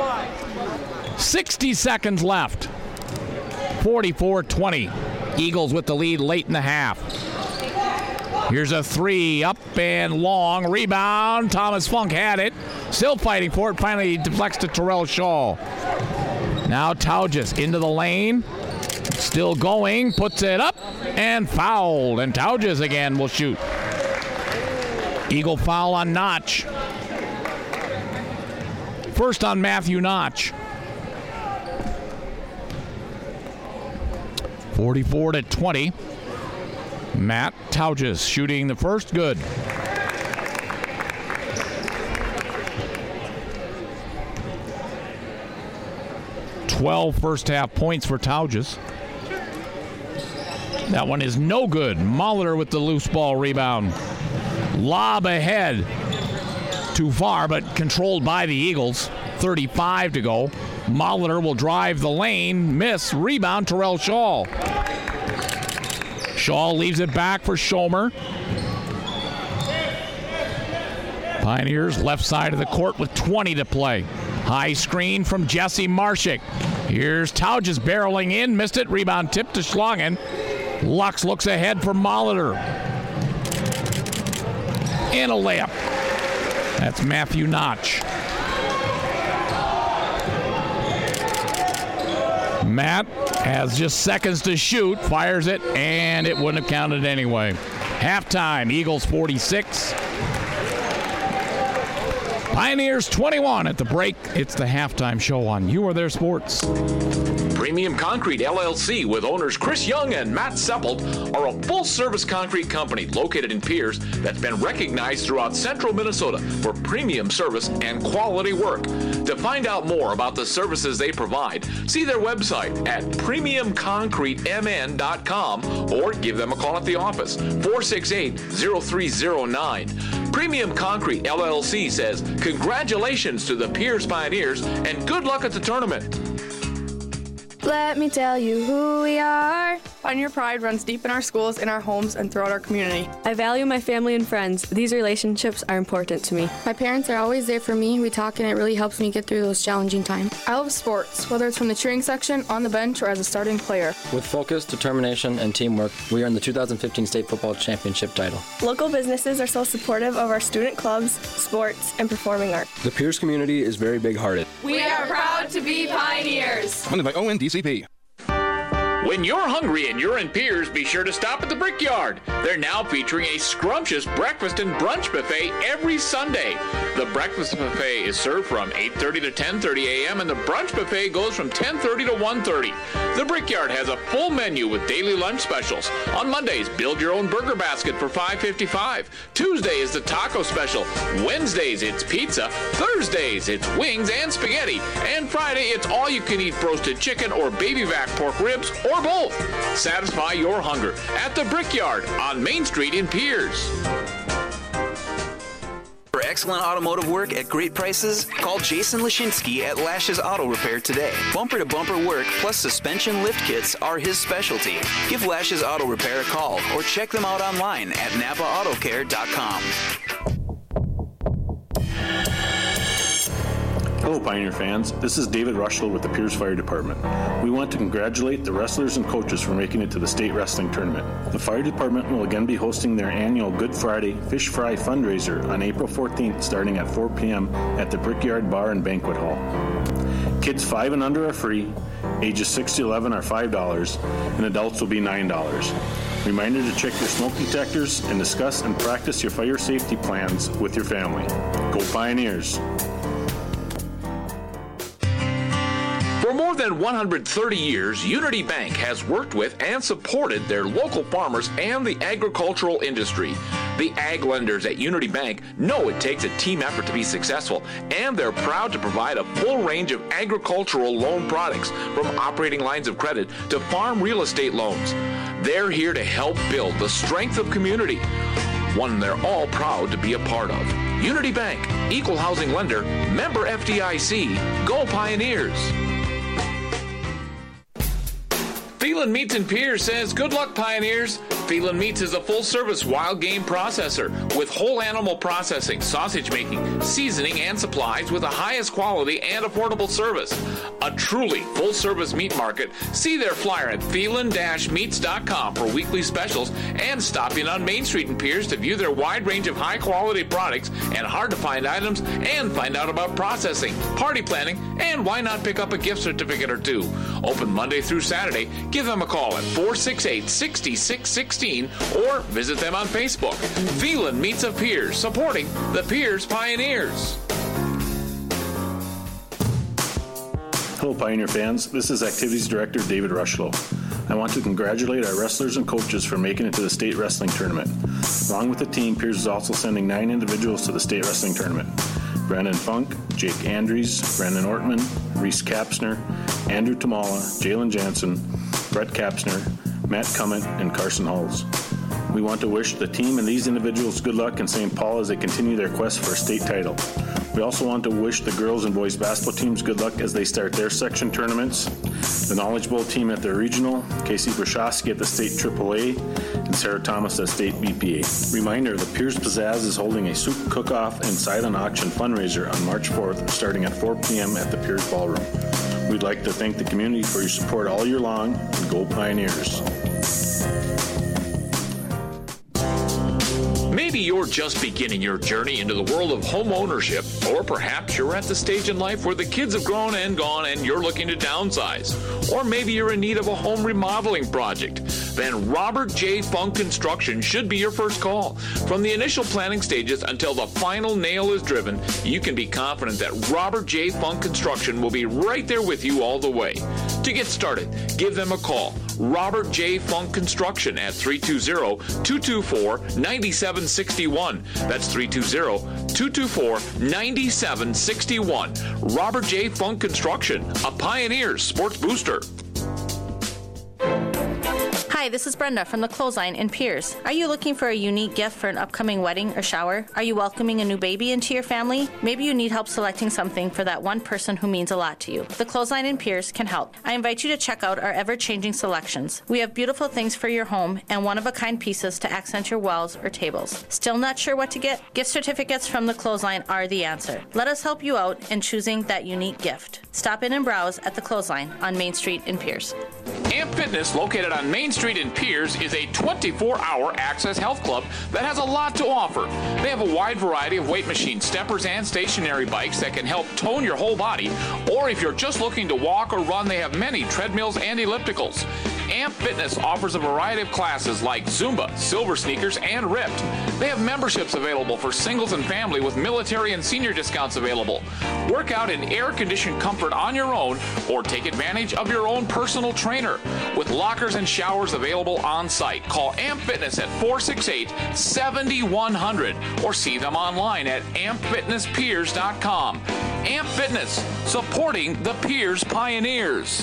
Speaker 1: sixty seconds left. forty-four twenty. Eagles with the lead late in the half. Here's a three, up and long. Rebound. Thomas Funk had it. Still fighting for it. Finally deflects to Terrell Shaw. Now Tauges into the lane. Still going. Puts it up and fouled. And Tauges again will shoot. Eagle foul on Notch. First on Matthew Notch. forty-four to twenty. Matt Tauges shooting the first, good. twelve first half points for Tauges. That one is no good. Molitor with the loose ball rebound. Lob ahead. Too far, but controlled by the Eagles. thirty-five to go. Molitor will drive the lane. Miss. Rebound, Terrell Shaw. Shaw leaves it back for Schomer. Pioneers left side of the court with twenty to play. High screen from Jesse Marshik. Here's Tauges barreling in. Missed it. Rebound tip to Schlongen. Lux looks ahead for Molitor. And a layup. That's Matthew Notch. Matt has just seconds to shoot, fires it, and it wouldn't have counted anyway. Halftime, Eagles forty-six. Pioneers twenty-one at the break. It's the halftime show on You Are There Sports.
Speaker 4: Premium Concrete L L C with owners Chris Young and Matt Seppold are a full-service concrete company located in Pierce that's been recognized throughout central Minnesota for premium service and quality work. To find out more about the services they provide, see their website at premium concrete m n dot com or give them a call at the office, four six eight, zero three zero nine. Premium Concrete L L C says congratulations to the Pierce Pioneers and good luck at the tournament.
Speaker 12: Let me tell you who we are. Pioneer pride runs deep in our schools, in our homes, and throughout our community.
Speaker 13: I value my family and friends. These relationships are important to me.
Speaker 12: My parents are always there for me. We talk, and it really helps me get through those challenging times. I love sports, whether it's from the cheering section, on the bench, or as a starting player.
Speaker 14: With focus, determination, and teamwork, we earned the two thousand fifteen State Football Championship title.
Speaker 15: Local businesses are so supportive of our student clubs, sports, and performing arts.
Speaker 16: The Pierce community is very big-hearted.
Speaker 17: We are proud to be Pioneers.
Speaker 3: Funded by O N D C P.
Speaker 4: When you're hungry and you're in Pierce, be sure to stop at the Brickyard. They're now featuring a scrumptious breakfast and brunch buffet every Sunday. The breakfast buffet is served from eight thirty to ten thirty a.m. and the brunch buffet goes from ten thirty to one thirty. The Brickyard has a full menu with daily lunch specials. On Mondays, build your own burger basket for five fifty-five. Tuesday is the taco special. Wednesdays, it's pizza. Thursdays, it's wings and spaghetti. And Friday, it's all-you-can-eat roasted chicken or baby back pork ribs or both. Satisfy your hunger at the Brickyard on Main Street in Pierce.
Speaker 18: For excellent automotive work at great prices, call Jason Lashinsky at Lashes Auto Repair today. Bumper-to-bumper work plus suspension lift kits are his specialty. Give Lashes Auto Repair a call or check them out online at napa auto care dot com.
Speaker 6: Hello, Pioneer fans. This is David Rushlow with the Pierce Fire Department. We want to congratulate the wrestlers and coaches for making it to the state wrestling tournament. The Fire Department will again be hosting their annual Good Friday Fish Fry fundraiser on April fourteenth starting at four p.m. at the Brickyard Bar and Banquet Hall. Kids five and under are free, ages six to eleven are five dollars, and adults will be nine dollars. Reminder to check your smoke detectors and discuss and practice your fire safety plans with your family. Go Pioneers!
Speaker 4: For more than one hundred thirty years, Unity Bank has worked with and supported their local farmers and the agricultural industry. The ag lenders at Unity Bank know it takes a team effort to be successful, and they're proud to provide a full range of agricultural loan products, from operating lines of credit to farm real estate loans. They're here to help build the strength of community, one they're all proud to be a part of. Unity Bank, equal housing lender, member F D I C. Go Pioneers! Phelan Meats and Piers says, good luck, Pioneers. Phelan Meats is a full-service wild game processor with whole animal processing, sausage making, seasoning, and supplies with the highest quality and affordable service. A truly full-service meat market. See their flyer at phelan dash meats dot com for weekly specials and stop in on Main Street in Pierce to view their wide range of high-quality products and hard-to-find items and find out about processing, party planning, and why not pick up a gift certificate or two. Open Monday through Saturday. Give them a call at four six eight, six six one six or visit them on Facebook. Phelan Meats of Pierce, supporting the Pierce Pioneers.
Speaker 6: Hello, Pioneer fans. This is Activities Director David Rushlow. I want to congratulate our wrestlers and coaches for making it to the state wrestling tournament. Along with the team, Pierce is also sending nine individuals to the state wrestling tournament. Brandon Funk, Jake Andrews, Brandon Ortman, Reese Kapsner, Andrew Tamala, Jalen Jansen, Brett Kapsner, Matt Cummett, and Carson Halls. We want to wish the team and these individuals good luck in Saint Paul as they continue their quest for a state title. We also want to wish the girls and boys basketball teams good luck as they start their section tournaments. The Knowledge Bowl team at their regional, Casey Brashowski at the state triple A, and Sarah Thomas at state B P A. Reminder, the Pierce Pizzazz is holding a soup cook-off and silent auction fundraiser on March fourth starting at four p.m. at the Pierce Ballroom. We'd like to thank the community for your support all year long, and go Pioneers.
Speaker 4: Maybe you're just beginning your journey into the world of home ownership, or perhaps you're at the stage in life where the kids have grown and gone and you're looking to downsize. Or maybe you're in need of a home remodeling project. Then Robert J. Funk Construction should be your first call. From the initial planning stages until the final nail is driven, you can be confident that Robert J. Funk Construction will be right there with you all the way. To get started, give them a call. Robert J. Funk Construction at three two zero, two two four, nine seven six one. That's three two zero, two two four, nine seven six one. Robert J. Funk Construction, a Pioneers sports booster.
Speaker 19: Hi, this is Brenda from the Clothesline in Pierce. Are you looking for a unique gift for an upcoming wedding or shower? Are you welcoming a new baby into your family? Maybe you need help selecting something for that one person who means a lot to you. The Clothesline in Pierce can help. I invite you to check out our ever-changing selections. We have beautiful things for your home and one-of-a-kind pieces to accent your walls or tables. Still not sure what to get? Gift certificates from the Clothesline are the answer. Let us help you out in choosing that unique gift. Stop in and browse at the Clothesline on Main Street in Pierce.
Speaker 4: Amp Fitness, located on Main Street in Pierce, is a twenty-four hour access health club that has a lot to offer. They have a wide variety of weight machines, steppers, and stationary bikes that can help tone your whole body. Or if you're just looking to walk or run, they have many treadmills and ellipticals. Amp Fitness offers a variety of classes like Zumba, Silver Sneakers, and Ripped. They have memberships available for singles and family with military and senior discounts available. Work out in air-conditioned comfort on your own or take advantage of your own personal trainer. With lockers and showers available on site, call Amp Fitness at four six eight, seven one zero zero or see them online at amp fitness piers dot com. Amp Fitness, supporting the Pierce Pioneers.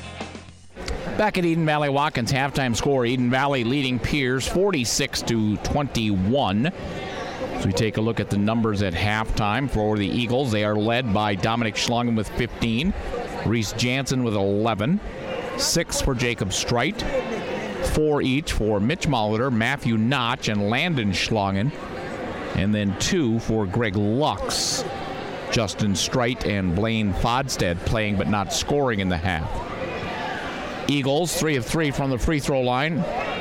Speaker 1: Back at Eden Valley Watkins, halftime score, Eden Valley leading Pierce forty-six to twenty-one. So we take a look at the numbers at halftime for the Eagles. They are led by Dominic Schlungen with fifteen, Reese Jansen with eleven, six for Jacob Strite, four each for Mitch Molitor, Matthew Notch, and Landon Schlungen, and then two for Greg Lux. Justin Strite and Blaine Fodstead playing but not scoring in the half. Eagles, three of three from the free throw line.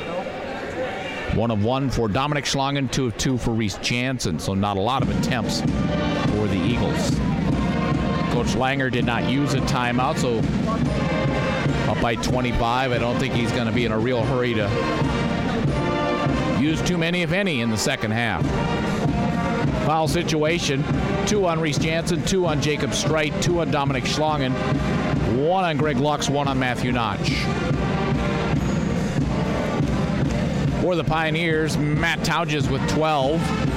Speaker 1: One of one for Dominic Schlungen, two of two for Reese Jansen, so not a lot of attempts for the Eagles. Coach Langer did not use a timeout, so up by twenty-five. I don't think he's going to be in a real hurry to use too many, if any, in the second half. Foul situation, two on Reese Jansen, two on Jacob Strite, two on Dominic Schlungen, one on Greg Lux, one on Matthew Notch. For the Pioneers, Matt Tauges with twelve.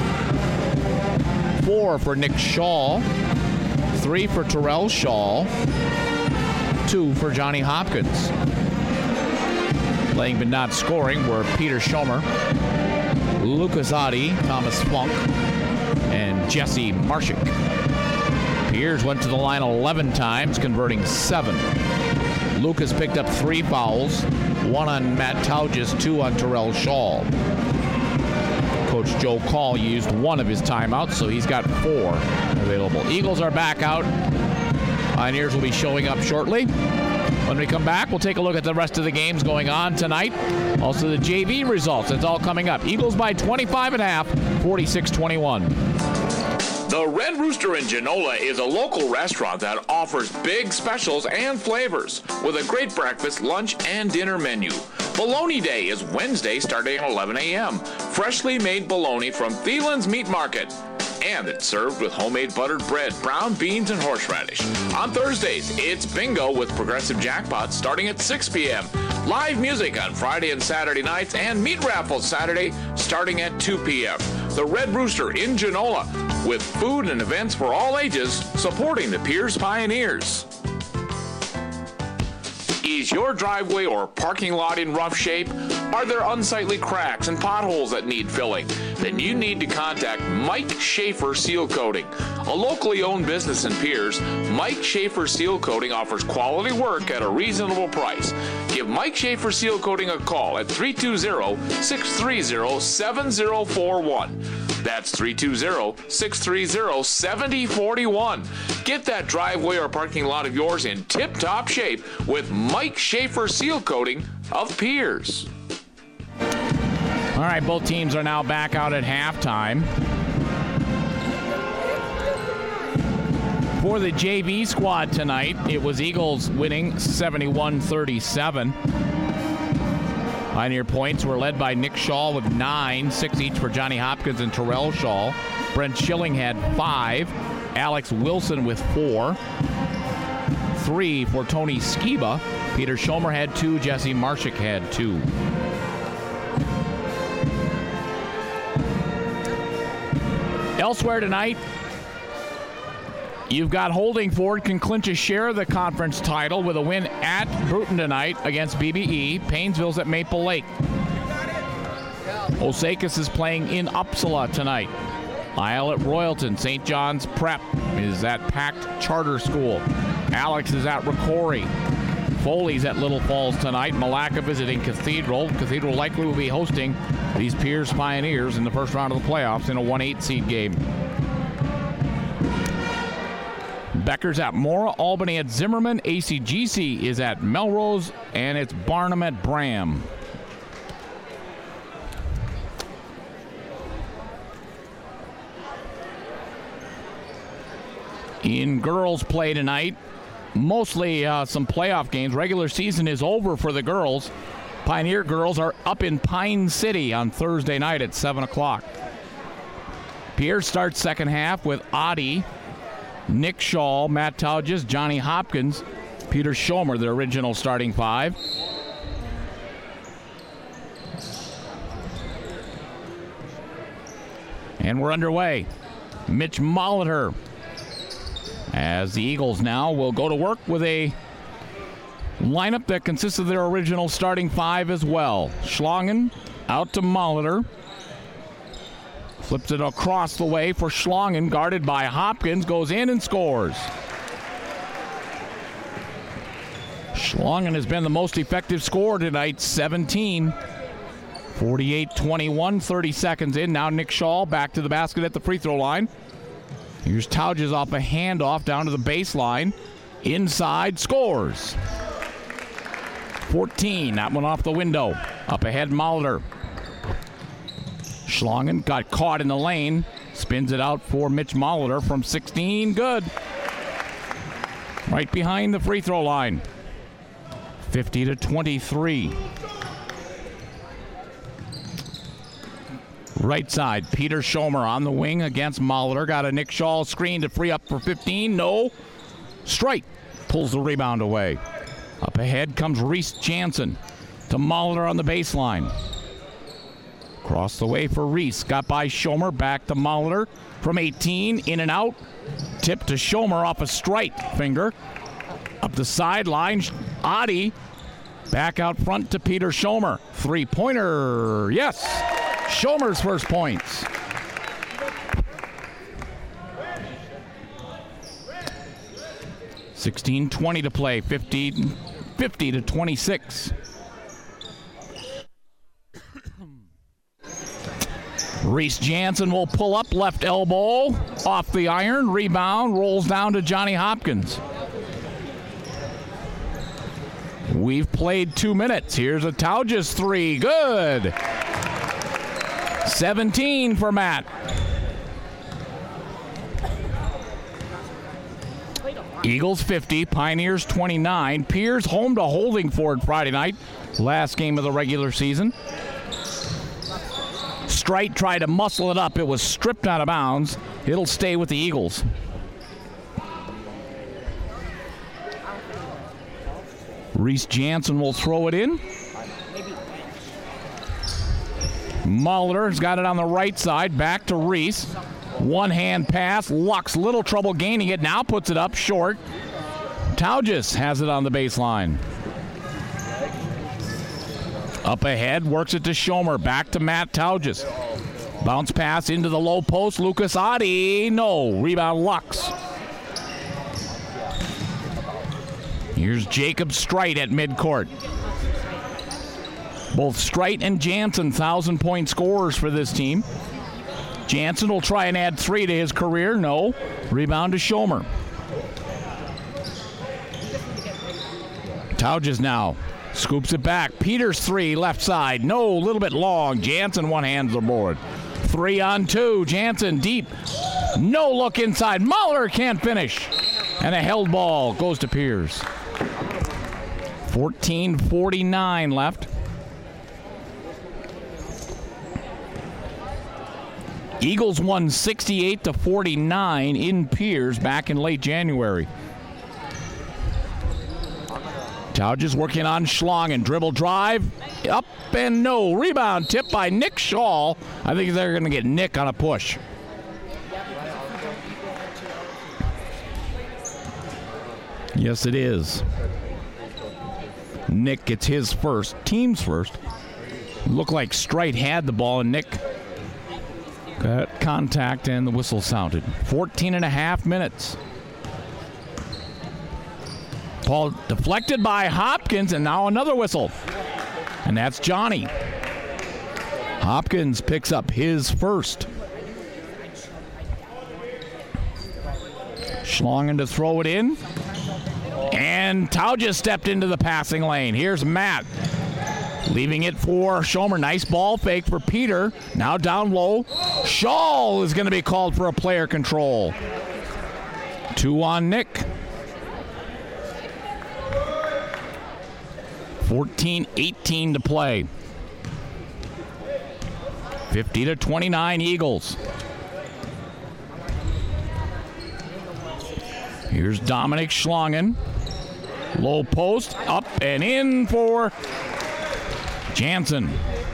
Speaker 1: Four for Nick Shaw. Three for Terrell Shaw. Two for Johnny Hopkins. Playing but not scoring were Peter Schomer, Lucas Adi, Thomas Funk, and Jesse Marshik. Pierce went to the line eleven times, converting seven. Lucas picked up three fouls. one on Matt Taugis, two on Terrell Shaw. Coach Joe Call used one of his timeouts, so he's got four available. Eagles are back out. Pioneers will be showing up shortly. When we come back, we'll take a look at the rest of the games going on tonight. Also the J V results. It's all coming up. Eagles by twenty-five and a half, forty-six twenty-one.
Speaker 4: The Red Rooster in Genola is a local restaurant that offers big specials and flavors with a great breakfast, lunch, and dinner menu. Bologna Day is Wednesday starting at eleven a.m. Freshly made bologna from Thielen's Meat Market. And it's served with homemade buttered bread, brown beans, and horseradish. On Thursdays, it's bingo with progressive jackpots starting at six p.m. Live music on Friday and Saturday nights, and meat raffles Saturday starting at two p.m. The Red Rooster in Genola, with food and events for all ages, supporting the Pierce Pioneers. Is your driveway or parking lot in rough shape? Are there unsightly cracks and potholes that need filling? Then you need to contact Mike Schaefer Seal Coating. A locally owned business in Pierce, Mike Schaefer Seal Coating offers quality work at a reasonable price. Give Mike Schaefer Seal Coating a call at three two zero, six three zero, seven zero four one. That's three two zero, six three zero, seven zero four one. Get that driveway or parking lot of yours in tip-top shape with Mike Schaefer Seal Coating of Pierce.
Speaker 1: All right, both teams are now back out at halftime. For the J V squad tonight, it was Eagles winning seventy-one thirty-seven. Pioneer points were led by Nick Shaw with nine, six each for Johnny Hopkins and Terrell Shaw. Brent Schilling had five. Alex Wilson with four. Three for Tony Skiba. Peter Schomer had two. Jesse Marshak had two. Elsewhere tonight, you've got Holdingford can clinch a share of the conference title with a win at Bruton tonight against B B E. Painesville's at Maple Lake. Osakis is playing in Uppsala tonight. Isle at Royalton. Saint John's Prep is at Packed Charter School. Alex is at Rocori. Foley's at Little Falls tonight. Malacca visiting Cathedral. Cathedral likely will be hosting these Pierce Pioneers in the first round of the playoffs in a one eight seed game. Becker's at Mora. Albany at Zimmerman. A C G C is at Melrose. And it's Barnum at Bram. In girls play tonight, mostly uh, some playoff games. Regular season is over for the girls. Pioneer girls are up in Pine City on Thursday night at seven o'clock. Pierce starts second half with Adi, Nick Shaw, Matt Taugis, Johnny Hopkins, Peter Schomer, the original starting five. And we're underway. Mitch Molitor, as the Eagles now will go to work with a lineup that consists of their original starting five as well. Schlongen out to Molitor. Flips it across the way for Schlongen, guarded by Hopkins, goes in and scores. Schlongen has been the most effective scorer tonight, seventeen. forty-eight twenty-one, thirty seconds in. Now Nick Shaw back to the basket at the free throw line. Here's Taugis off a handoff down to the baseline. Inside, scores. fourteen, that one off the window. Up ahead, Molitor. Schlongen got caught in the lane. Spins it out for Mitch Molitor from sixteen, good. Right behind the free throw line. fifty to twenty-three. Right side, Peter Schomer on the wing against Molitor. Got a Nick Shaw screen to free up for fifteen. No. Strike pulls the rebound away. Up ahead comes Reese Jansen to Molitor on the baseline. Across the way for Reese. Got by Schomer. Back to Molitor from eighteen. In and out. Tip to Schomer off a strike finger. Up the sideline. Adi. Back out front to Peter Schomer. Three-pointer. Yes. Schomer's first points. sixteen twenty to play. fifty, fifty to twenty-six. Reese Jansen will pull up, left elbow off the iron, rebound, rolls down to Johnny Hopkins. We've played two minutes. Here's a Taugis three, good. seventeen for Matt. Eagles fifty, Pioneers twenty-nine. Pierce home to Holdingford Friday night, last game of the regular season. Strite tried to muscle it up. It was stripped out of bounds. It'll stay with the Eagles. Reese Jansen will throw it in. Muller's got it on the right side. Back to Reese. One-hand pass. Lux, little trouble gaining it. Now puts it up short. Taugis has it on the baseline. Up ahead, works it to Schomer. Back to Matt Taugis. Bounce pass into the low post. Lucas Adi. No. Rebound Lux. Here's Jacob Strite at midcourt. Both Strite and Jansen, thousand-point scorers for this team. Jansen will try and add three to his career. No. Rebound to Schomer. Taugis now scoops it back. Peters three, left side. No, a little bit long. Jansen one hands the board. Three on two. Jansen deep. No look inside. Muller can't finish. And a held ball goes to Pierce. fourteen forty-nine left. Eagles won sixty-eight to forty-nine in Pierce back in late January. Taugis working on Schlongen. Dribble drive. Up and no. Rebound tip by Nick Shaw. I think they're going to get Nick on a push. Yes, it is. Nick gets his first. Team's first. Looked like Strite had the ball, and Nick got contact, and the whistle sounded. fourteen and a half minutes. Paul deflected by Hopkins, and now another whistle. And that's Johnny. Hopkins picks up his first. Schlongen to throw it in. And Taugis stepped into the passing lane. Here's Matt. Leaving it for Schomer. Nice ball fake for Peter. Now down low. Shaw is going to be called for a player control. Two on Nick. fourteen eighteen to play. fifty to twenty-nine Eagles. Here's Dominic Schlongen. Low post, up and in for Jansen.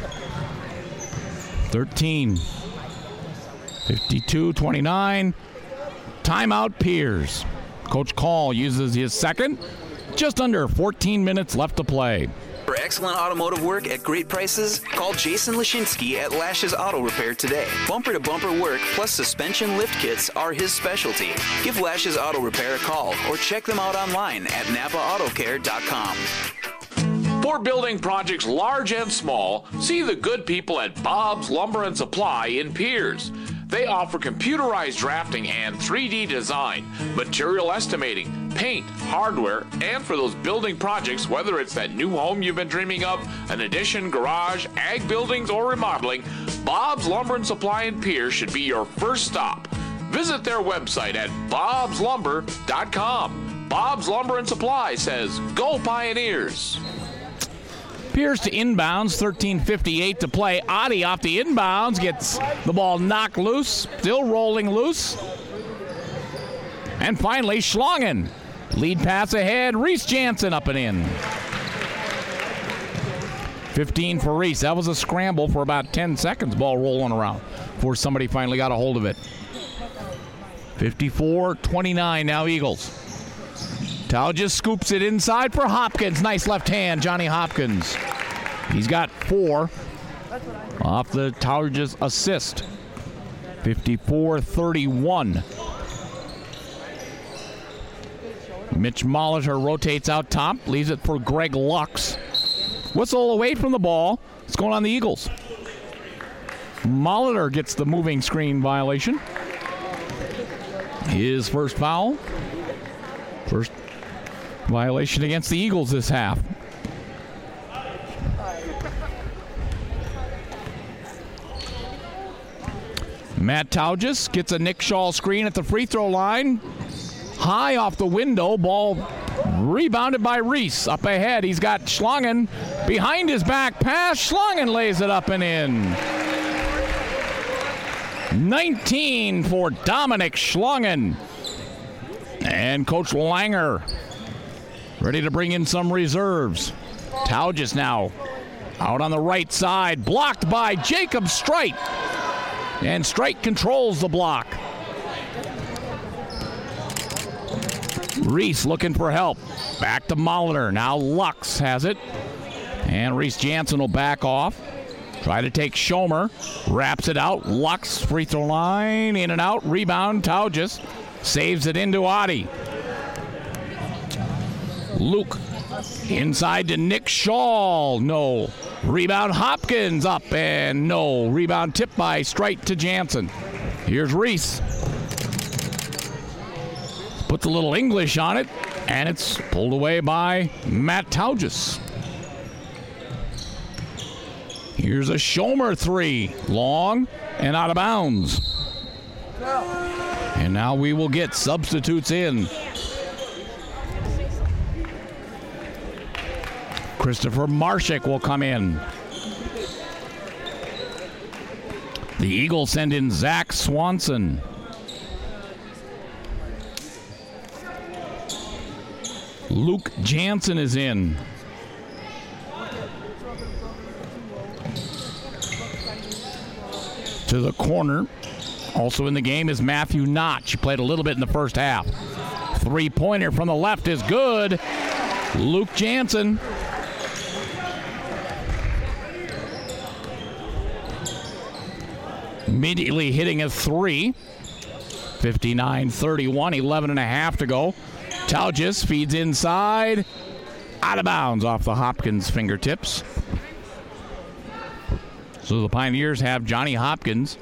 Speaker 1: thirteen. fifty-two twenty-nine. Timeout Pierce. Coach Call uses his second. Just under fourteen minutes left to play.
Speaker 18: For excellent automotive work at great prices, call Jason Lashinsky at Lashes Auto Repair today. Bumper-to-bumper work plus suspension lift kits are his specialty. Give Lashes Auto Repair a call or check them out online at napa auto care dot com.
Speaker 4: For building projects large and small, see the good people at Bob's Lumber and Supply in Pierce. They offer computerized drafting and three D design, material estimating, paint, hardware, and for those building projects, whether it's that new home you've been dreaming of, an addition, garage, ag buildings, or remodeling, Bob's Lumber and Supply in Pierce should be your first stop. Visit their website at bobs lumber dot com. Bob's Lumber and Supply says, go Pioneers!
Speaker 1: Pierce to inbounds, thirteen fifty-eight to play. Adi off the inbounds, gets the ball knocked loose, still rolling loose. And finally, Schlongen. Lead pass ahead, Reese Jansen up and in. fifteen for Reese. That was a scramble for about ten seconds, ball rolling around before somebody finally got a hold of it. fifty-four twenty-nine now Eagles. Taugis scoops it inside for Hopkins. Nice left hand, Johnny Hopkins. He's got four off the Taugis assist. fifty-four thirty-one. Mitch Molitor rotates out top, leaves it for Greg Lux. Whistle away from the ball. It's going on the Eagles. Molitor gets the moving screen violation. His first foul. First violation against the Eagles this half. Matt Taugis gets a Nick Shaw screen at the free throw line. High off the window. Ball rebounded by Reese. Up ahead, he's got Schlangen behind his back pass. Schlangen lays it up and in. nineteen for Dominic Schlangen. And Coach Langer ready to bring in some reserves. Taugis now out on the right side. Blocked by Jacob Streit. And Streit controls the block. Reese looking for help. Back to Molitor. Now Lux has it. And Reese Jansen will back off. Try to take Schomer. Wraps it out. Lux, free throw line. In and out. Rebound. Taugis saves it into Adi. Luke inside to Nick Shaw. No. Rebound Hopkins up and no. Rebound tipped by Streit to Jansen. Here's Reese. Puts a little English on it, and it's pulled away by Matt Taugis. Here's a Schomer three. Long and out of bounds. And now we will get substitutes in. Christopher Marshak will come in. The Eagles send in Zach Swanson. Luke Jansen is in. To the corner. Also in the game is Matthew Notch. He played a little bit in the first half. Three-pointer from the left is good. Luke Jansen. Immediately hitting a three. fifty-nine thirty-one, eleven and a half to go. Taugis feeds inside. Out of bounds off the Hopkins fingertips. So the Pioneers have Johnny Hopkins,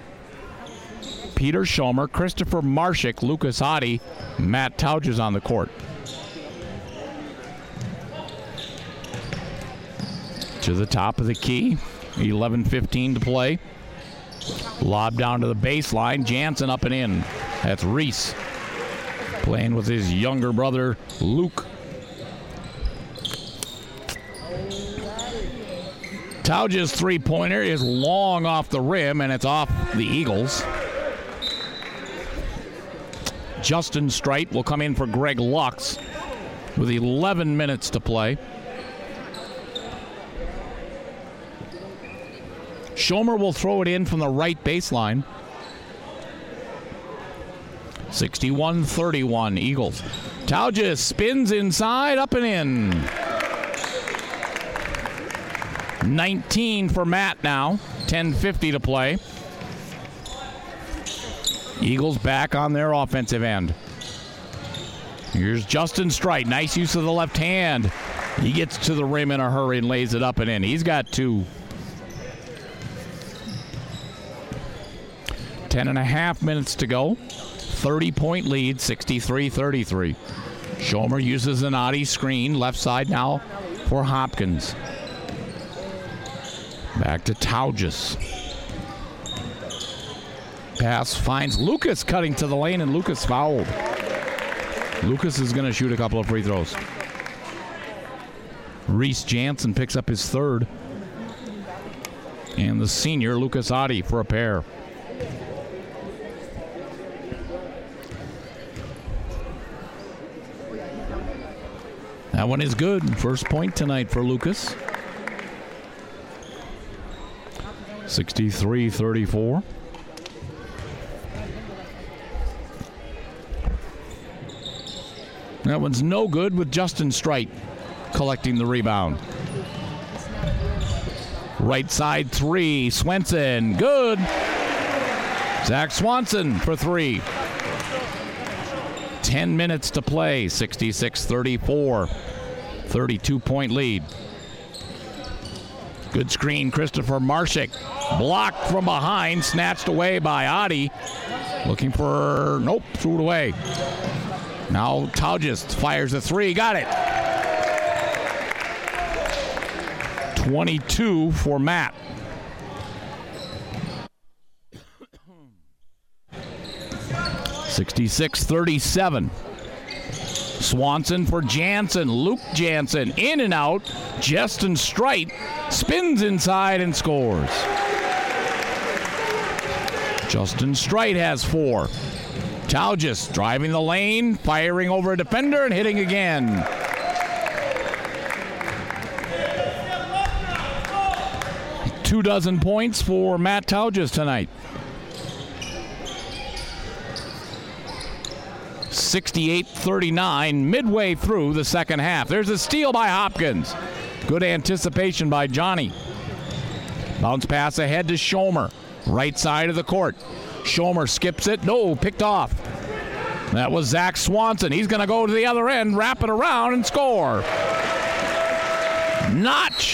Speaker 1: Peter Schomer, Christopher Marshak, Lucas Adi, Matt Taugis on the court. To the top of the key. eleven fifteen to play. Lob down to the baseline. Jansen up and in. That's Reese playing with his younger brother, Luke. Taugis' three-pointer is long off the rim, and it's off the Eagles. Justin Streit will come in for Greg Lux with eleven minutes to play. Schomer will throw it in from the right baseline. sixty-one thirty-one Eagles. Taugis spins inside, up and in. nineteen for Matt now. ten fifty to play. Eagles back on their offensive end. Here's Justin Streit. Nice use of the left hand. He gets to the rim in a hurry and lays it up and in. He's got two. Ten and a half minutes to go. thirty-point lead, sixty-three thirty-three. Schomer uses an Adi screen. Left side now for Hopkins. Back to Taugis. Pass finds Lucas cutting to the lane, and Lucas fouled. Lucas is going to shoot a couple of free throws. Reese Jansen picks up his third. And the senior, Lucas Adi, for a pair. That one is good. First point tonight for Lucas. sixty-three thirty-four. That one's no good with Justin Streit collecting the rebound. Right side three. Swenson. Good. Zach Swanson for three. Ten minutes to play. sixty-six thirty-four. thirty-two point lead. Good screen, Christopher Marshik. Blocked from behind, snatched away by Adi. Looking for, nope, threw it away. Now Taugis fires a three, got it. twenty-two for Matt. sixty-six thirty-seven. Swanson for Jansen. Luke Jansen in and out. Justin Strite spins inside and scores. Justin Strite has four. Taugis driving the lane, firing over a defender and hitting again. Two dozen points for Matt Taugis tonight. sixty-eight thirty-nine, midway through the second half. There's a steal by Hopkins. Good anticipation by Johnny. Bounce pass ahead to Schomer. Right side of the court. Schomer skips it. No, picked off. That was Zach Swanson. He's going to go to the other end, wrap it around, and score. Notch.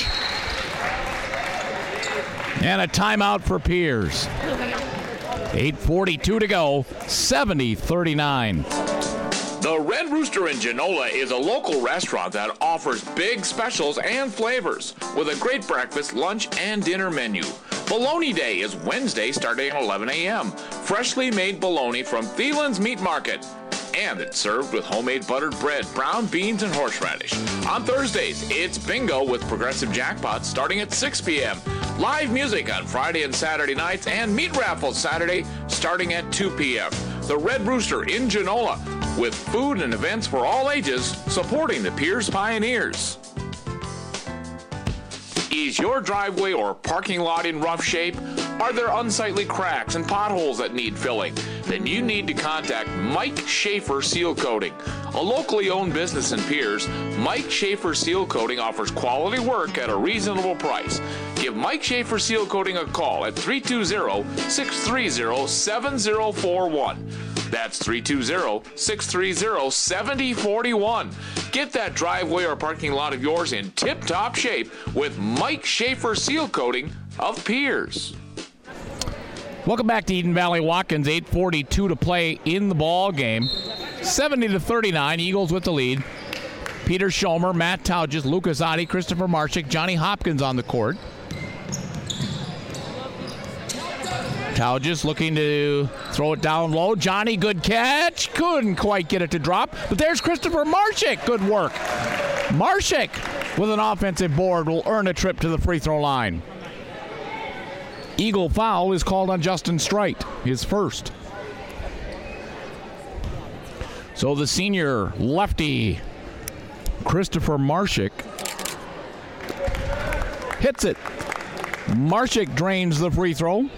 Speaker 1: And a timeout for Piers. eight forty-two to go, seventy thirty-nine.
Speaker 4: The Red Rooster in Genola is a local restaurant that offers big specials and flavors with a great breakfast, lunch, and dinner menu. Bologna Day is Wednesday starting at eleven a.m. Freshly made bologna from Thielen's Meat Market. And it's served with homemade buttered bread, brown beans, and horseradish. On Thursdays, it's bingo with progressive jackpots starting at six p.m. Live music on Friday and Saturday nights, and meat raffles Saturday starting at two p.m. The Red Rooster in Genola, with food and events for all ages, supporting the Piers Pioneers. Is your driveway or parking lot in rough shape? Are there unsightly cracks and potholes that need filling? Then you need to contact Mike Schaefer Seal Coating. A locally owned business in Piers, Mike Schaefer Seal Coating offers quality work at a reasonable price. Give Mike Schaefer Seal Coating a call at three two zero, six three zero, seven zero four one. That's three two zero, six three zero, seven zero four one. Get that driveway or parking lot of yours in tip-top shape with Mike Schaefer Seal Coating of Piers.
Speaker 1: Welcome back to Eden Valley Watkins. eight forty-two to play in the ball game. seventy to thirty-nine, Eagles with the lead. Peter Schomer, Matt Taugis, Lucas Adi, Christopher Marshik, Johnny Hopkins on the court. Taugis looking to throw it down low. Johnny, good catch. Couldn't quite get it to drop. But there's Christopher Marshik. Good work. Marshik with an offensive board will earn a trip to the free throw line. Eagle foul is called on Justin Strite, his first. So the senior lefty, Christopher Marshik, hits it. Marshik drains the free throw.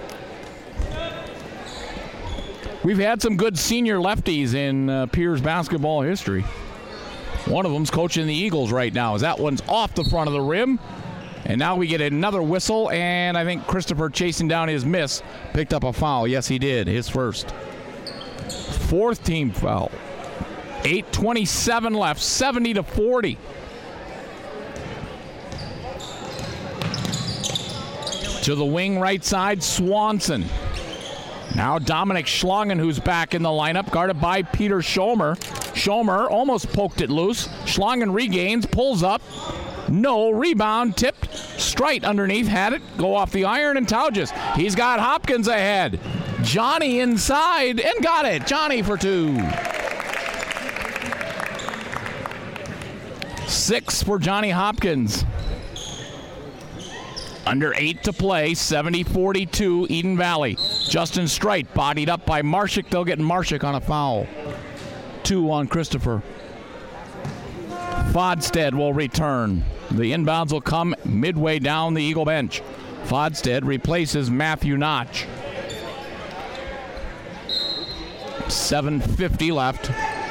Speaker 1: We've had some good senior lefties in uh, Piers basketball history. One of them's coaching the Eagles right now, as that one's off the front of the rim. And now we get another whistle, and I think Christopher, chasing down his miss, picked up a foul. Yes, he did, his first. Fourth team foul. eight twenty-seven left, seventy to forty. To the wing right side, Swanson. Now Dominic Schlangen, who's back in the lineup, guarded by Peter Schomer. Schomer almost poked it loose. Schlangen regains, pulls up. No, rebound, tipped. Strite underneath, had it, go off the iron, and Taugis. He's got Hopkins ahead. Johnny inside, and got it. Johnny for two. Six for Johnny Hopkins. Under eight to play, seventy forty-two, Eden Valley. Justin Strite bodied up by Marshik. They'll get Marshik on a foul. Two on Christopher. Fodstead will return. The inbounds will come midway down the Eagle bench. Fodstead replaces Matthew Notch. seven fifty left.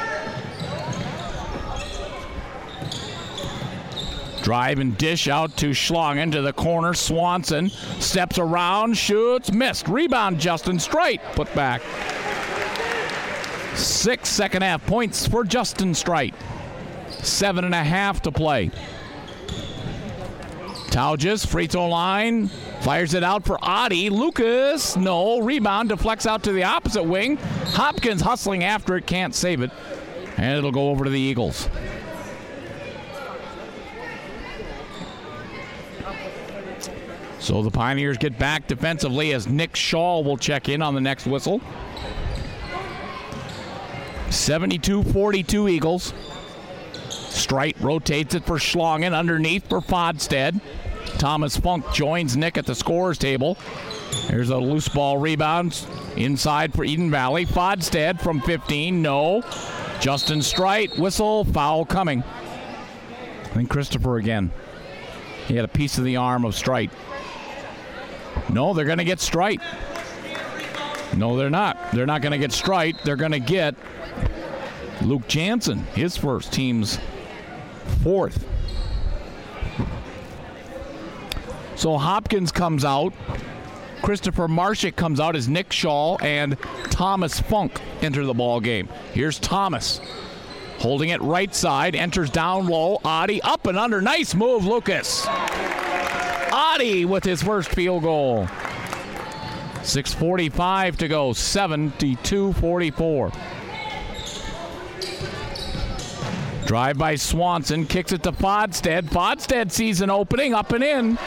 Speaker 1: Drive and dish out to Schlangen to the corner. Swanson steps around, shoots, missed. Rebound, Justin Strite, put back. Six second half points for Justin Strite. Seven and a half to play. Tauges, free throw line, fires it out for Adi. Lucas, no. Rebound deflects out to the opposite wing. Hopkins hustling after it, can't save it. And it'll go over to the Eagles. So the Pioneers get back defensively as Nick Shaw will check in on the next whistle. seventy-two forty-two Eagles. Strite rotates it for Schlongen, underneath for Fodstead. Thomas Funk joins Nick at the scorer's table. There's a loose ball rebound inside for Eden Valley. Fodstead from fifteen, no. Justin Strite, whistle, foul coming. I think Christopher again. He had a piece of the arm of Strite. No, they're going to get Strite. No, they're not. They're not going to get Strite. They're going to get Luke Jansen, his first, team's fourth. So Hopkins comes out. Christopher Marshik comes out as Nick Shaw and Thomas Funk enter the ball game. Here's Thomas holding it right side, enters down low. Adi up and under. Nice move, Lucas. Adi with his first field goal. six forty-five to go, seventy-two forty-four. Drive by Swanson, kicks it to Fodstead. Fodstead sees an opening, up and in.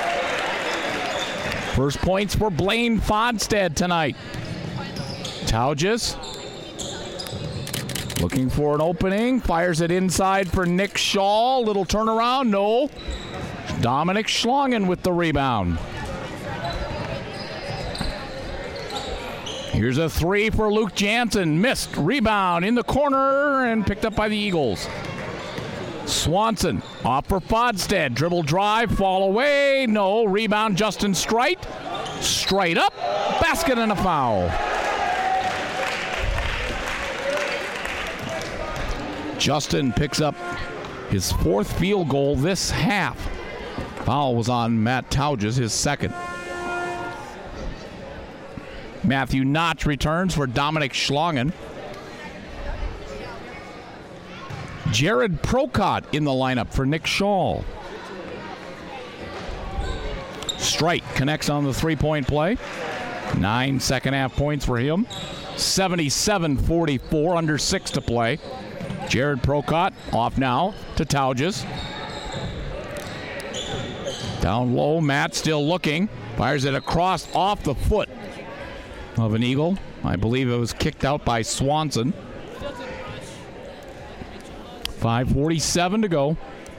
Speaker 1: First points for Blaine Fodstead tonight. Tauges looking for an opening, fires it inside for Nick Shaw. Little turnaround, no. Dominic Schlongen with the rebound. Here's a three for Luke Jansen. Missed. Rebound in the corner and picked up by the Eagles. Swanson off for Fodstead. Dribble drive, fall away. No. Rebound Justin Strite. Straight up. Basket and a foul. Justin picks up his fourth field goal this half. Foul was on Matt Tauges, his second. Matthew Notch returns for Dominic Schlongen. Jared Procott in the lineup for Nick Shaw. Strite connects on the three-point play. Nine second half points for him. seventy-seven forty-four, under six to play. Jared Procott off now to Tauges. Down low, Matt still looking. Fires it across off the foot of an Eagle. I believe it was kicked out by Swanson. five forty-seven to go.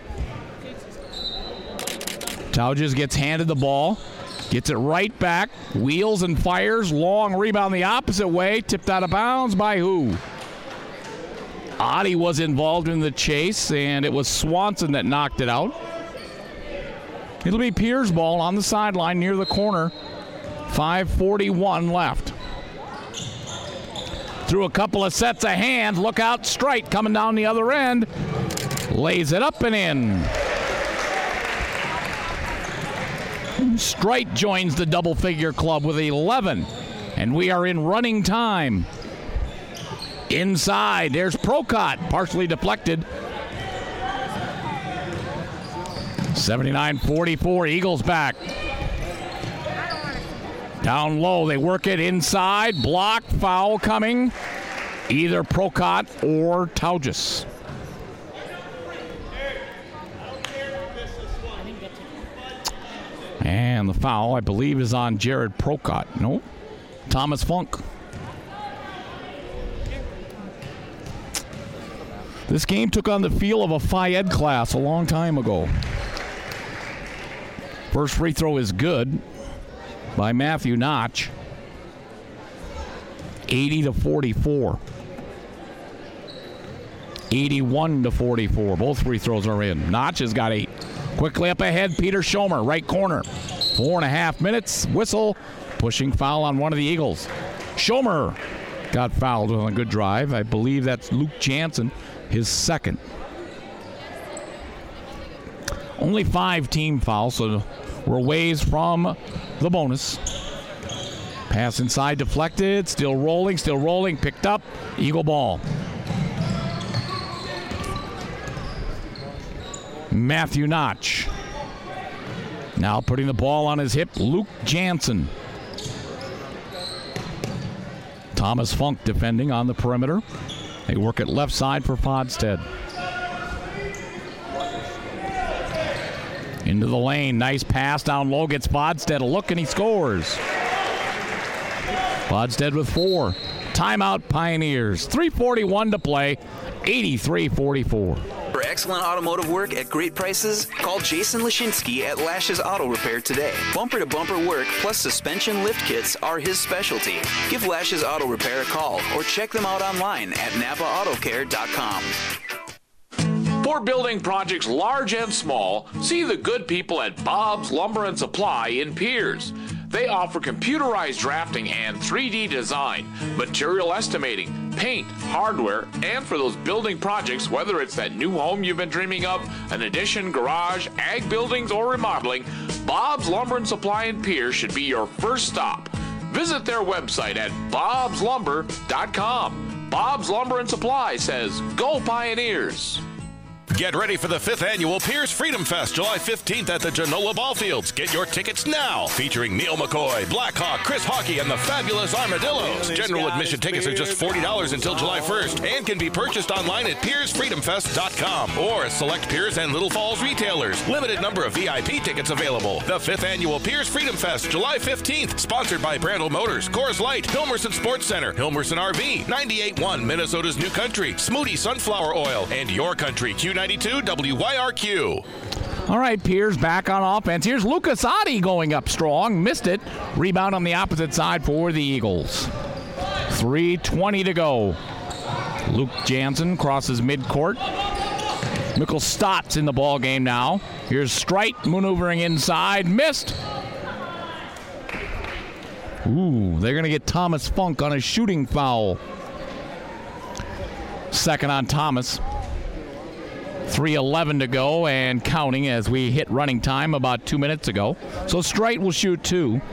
Speaker 1: Tauges gets handed the ball. Gets it right back. Wheels and fires. Long rebound the opposite way. Tipped out of bounds by who? Adi was involved in the chase, and it was Swanson that knocked it out. It'll be Pier's ball on the sideline near the corner. five forty-one left. Through a couple of sets of hands. Look out, Strite coming down the other end. Lays it up and in. Strite joins the double-figure club with eleven. And we are in running time. Inside, there's Procott, partially deflected. seventy-nine forty-four, Eagles back. Down low, they work it inside. Block, foul coming. Either Procott or Tauges. And the foul, I believe, is on Jared Procott. No, Thomas Funk. This game took on the feel of a Phi Ed class a long time ago. First free throw is good by Matthew Notch. eighty to forty-four. eighty-one to forty-four. Both free throws are in. Notch has got eight. Quickly up ahead, Peter Schomer, right corner. Four and a half minutes. Whistle. Pushing foul on one of the Eagles. Schomer got fouled on a good drive. I believe that's Luke Jansen, his second. Only five team fouls, so we're ways from the bonus. Pass inside, deflected, still rolling, still rolling, picked up, Eagle ball. Matthew Notch. Now putting the ball on his hip, Luke Jansen. Thomas Funk defending on the perimeter. They work at left side for Fodstead. Into the lane, nice pass down low, gets Fodstead a look and he scores. Fodstead with four. Timeout Pioneers. three forty-one to play, eighty-three forty-four.
Speaker 18: For excellent automotive work at great prices, call Jason Lashinsky at Lashes Auto Repair today. Bumper-to-bumper work plus suspension lift kits are his specialty. Give Lashes Auto Repair a call or check them out online at napa auto care dot com.
Speaker 4: For building projects large and small, see the good people at Bob's Lumber and Supply in Piers. They offer computerized drafting and three D design, material estimating, paint, hardware, and for those building projects, whether it's that new home you've been dreaming of, an addition, garage, ag buildings, or remodeling, Bob's Lumber and Supply in Piers should be your first stop. Visit their website at bobs lumber dot com. Bob's Lumber and Supply says, go Pioneers!
Speaker 11: Get ready for the fifth annual Piers Freedom Fest, July fifteenth at the Genoa Ballfields. Get your tickets now. Featuring Neil McCoy, Blackhawk, Chris Hockey, and the Fabulous Armadillos. General admission tickets are just forty dollars until July first and can be purchased online at piers freedom fest dot com or select Piers and Little Falls retailers. Limited number of V I P tickets available. The fifth annual Piers Freedom Fest, July fifteenth. Sponsored by Brandel Motors, Coors Light, Hilmerson Sports Center, Hilmerson R V, ninety-eight point one Minnesota's New Country, Smoothie Sunflower Oil, and Your Country, Q ninety-two W Y R Q.
Speaker 1: All right, Piers back on offense. Here's Lucas Adi going up strong. Missed it. Rebound on the opposite side for the Eagles. three twenty to go. Luke Jansen crosses midcourt. Mikkel Stotts in the ball game now. Here's Strite maneuvering inside. Missed. Ooh, they're going to get Thomas Funk on a shooting foul. Second on Thomas. three eleven to go and counting as we hit running time about two minutes ago. So Strite will shoot two.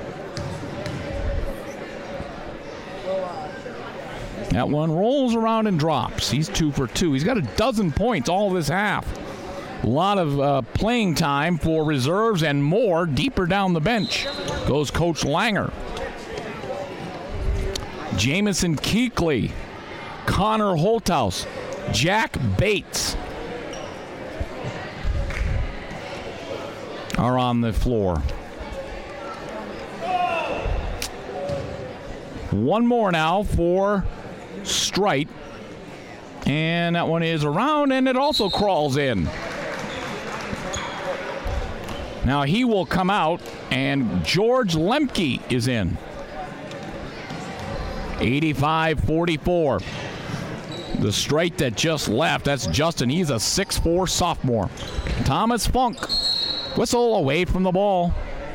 Speaker 1: That one rolls around and drops. He's two for two. He's got a dozen points all this half. A lot of uh, playing time for reserves and more deeper down the bench goes Coach Langer. Jamison Keekley, Connor Holthouse, Jack Bates are on the floor. One more now for Strite. And that one is around, and it also crawls in. Now he will come out, and George Lemke is in. eighty-five forty-four. The Strite that just left, that's Justin. He's a six four sophomore. Thomas Funk. Whistle away from the ball.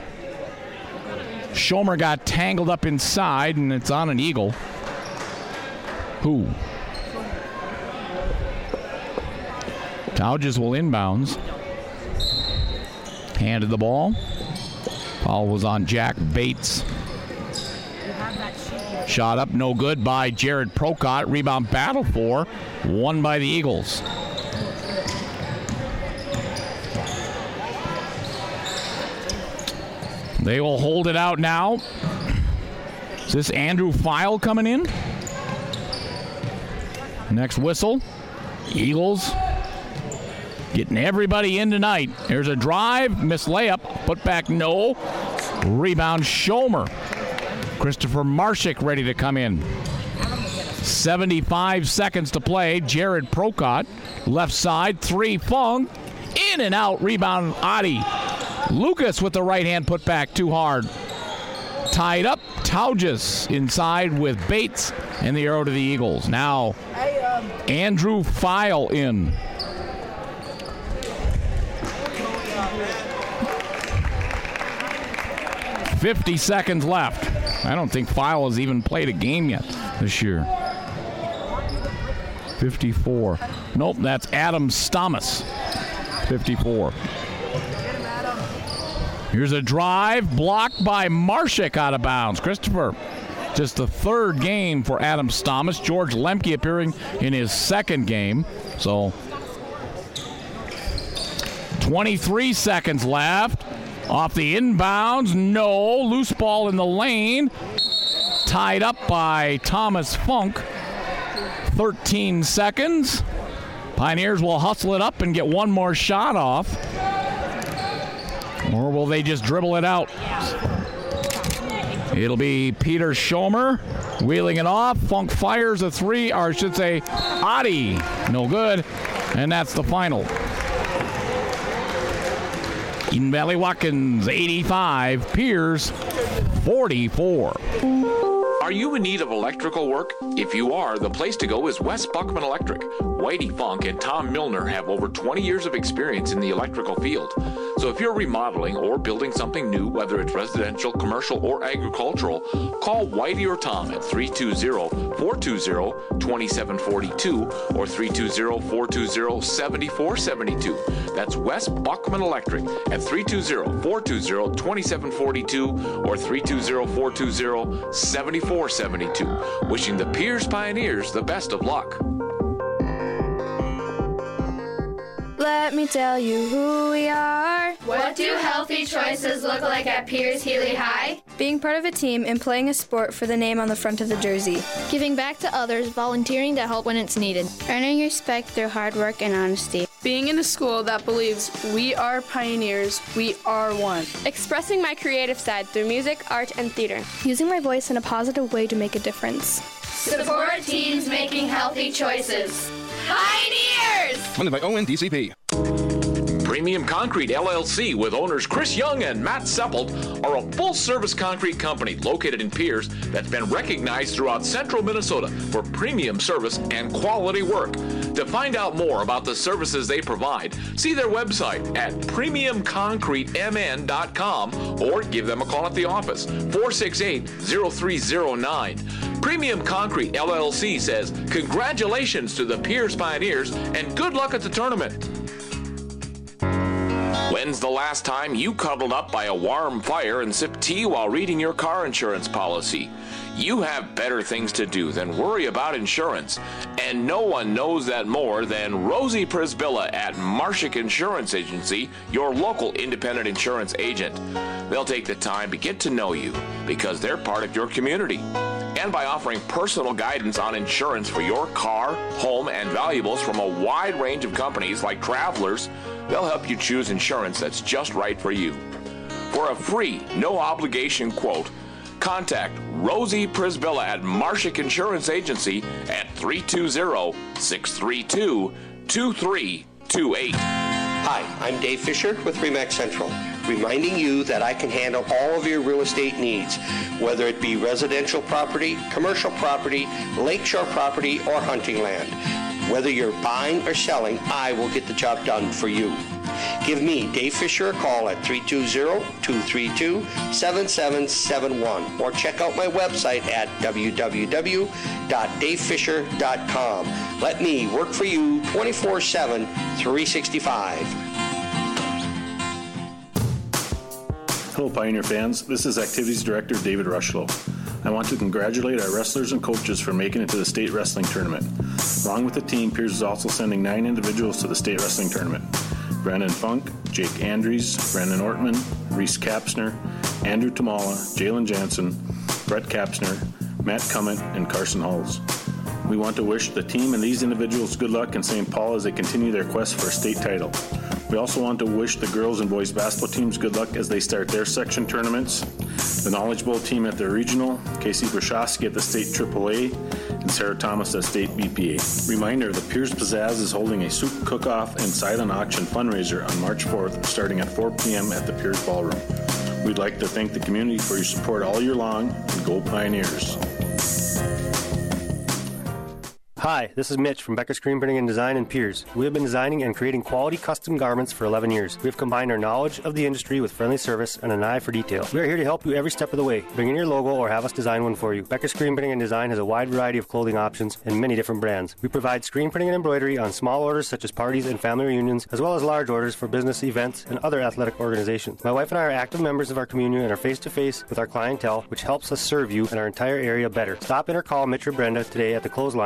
Speaker 1: Schomer got tangled up inside, and it's on an Eagle. Who? Tauges will inbounds. Handed the ball. Foul was on Jack Bates. Shot up, no good by Jared Procott. Rebound battle for. Won by the Eagles. They will hold it out now. Is this Andrew File coming in? Next whistle. Eagles getting everybody in tonight. There's a drive, missed layup, put back no. Rebound Schomer. Christopher Marshik ready to come in. seventy-five seconds to play. Jared Procott, left side, three Funk. In and out, rebound Adi. Lucas with the right hand put back, too hard. Tied up, Tauges inside with Bates and the arrow to the Eagles. Now, Andrew File in. fifty seconds left. I don't think File has even played a game yet this year. fifty-four. Nope, that's Adam Stamas. fifty-four. Here's a drive, blocked by Marshik out of bounds. Christopher, just the third game for Adam Stamas. George Lemke appearing in his second game. So, twenty-three seconds left. Off the inbounds, no. Loose ball in the lane. Tied up by Thomas Funk. thirteen seconds. Pioneers will hustle it up and get one more shot off. Or will they just dribble it out? It'll be Peter Schomer wheeling it off. Funk fires a three, or I should say, Adi. No good. And that's the final. Eden Valley Watkins, eighty-five. Pierce, forty-four.
Speaker 4: Are you in need of electrical work? If you are, the place to go is West Buckman Electric. Whitey Funk and Tom Milner have over twenty years of experience in the electrical field. So if you're remodeling or building something new, whether it's residential, commercial, or agricultural, call Whitey or Tom at three two zero, four two zero, two seven four two or three two zero, four two zero, seven four seven two. That's West Buckman Electric at three two zero, four two zero, two seven four two or three two zero, four two zero, seven four seven two. Wishing the Pierce Pioneers the best of luck.
Speaker 15: Let me tell you who we are.
Speaker 17: What do healthy choices look like at Pierce Healy High?
Speaker 15: Being part of a team and playing a sport for the name on the front of the jersey.
Speaker 20: Giving back to others, volunteering to help when it's needed.
Speaker 21: Earning respect through hard work and honesty.
Speaker 22: Being in a school that believes we are pioneers, we are one.
Speaker 23: Expressing my creative side through music, art, and theater.
Speaker 15: Using my voice in a positive way to make a difference.
Speaker 17: Support teams making healthy choices. Pioneers!
Speaker 3: Funded by O N D C P.
Speaker 4: Premium Concrete L L C with owners Chris Young and Matt Seppold are a full-service concrete company located in Pierce that's been recognized throughout central Minnesota for premium service and quality work. To find out more about the services they provide, see their website at premium concrete m n dot com or give them a call at the office, four six eight, zero three zero nine. Premium Concrete L L C says congratulations to the Pierce Pioneers and good luck at the tournament. When's the last time you cuddled up by a warm fire and sipped tea while reading your car insurance policy? You have better things to do than worry about insurance, and no one knows that more than Rosie Prisbilla at Marshik Insurance Agency, your local independent insurance agent. They'll take the time to get to know you because they're part of your community. And by offering personal guidance on insurance for your car, home, and valuables from a wide range of companies like Travelers, they'll help you choose insurance that's just right for you. For a free, no-obligation quote, contact Rosie Prisbilla at Marshik Insurance Agency at three two zero, six three two, two three two eight.
Speaker 10: Hi, I'm Dave Fisher with Remax Central, reminding you that I can handle all of your real estate needs, whether it be residential property, commercial property, lakeshore property, or hunting land. Whether you're buying or selling, I will get the job done for you. Give me, Dave Fisher, a call at three two zero, two three two, seven seven seven one or check out my website at w w w dot dave fisher dot com. Let me work for you twenty-four seven, three sixty-five.
Speaker 6: Hello, Pioneer fans. This is Activities Director David Rushlow. I want to congratulate our wrestlers and coaches for making it to the state wrestling tournament. Along with the team, Pierce is also sending nine individuals to the state wrestling tournament. Brandon Funk, Jake Andries, Brandon Ortman, Reese Kapsner, Andrew Tamala, Jalen Jansen, Brett Kapsner, Matt Cummett, and Carson Halls. We want to wish the team and these individuals good luck in Saint Paul as they continue their quest for a state title. We also want to wish the girls and boys basketball teams good luck as they start their section tournaments. The Knowledge Bowl team at their regional, Casey Brashowski at the state triple A, and Sarah Thomas at state B P A. Reminder, the Pierce Pizzazz is holding a soup cook-off and silent auction fundraiser on March fourth starting at four p.m. at the Pierce Ballroom. We'd like to thank the community for your support all year long, and go Pioneers.
Speaker 24: Hi, this is Mitch from Becker Screen Printing and Design in Pierce. We have been designing and creating quality custom garments for eleven years. We have combined our knowledge of the industry with friendly service and an eye for detail. We are here to help you every step of the way. Bring in your logo or have us design one for you. Becker Screen Printing and Design has a wide variety of clothing options and many different brands. We provide screen printing and embroidery on small orders such as parties and family reunions, as well as large orders for business events and other athletic organizations. My wife and I are active members of our community and are face-to-face with our clientele, which helps us serve you and our entire area better. Stop in or call Mitch or Brenda today at the clothesline and Becker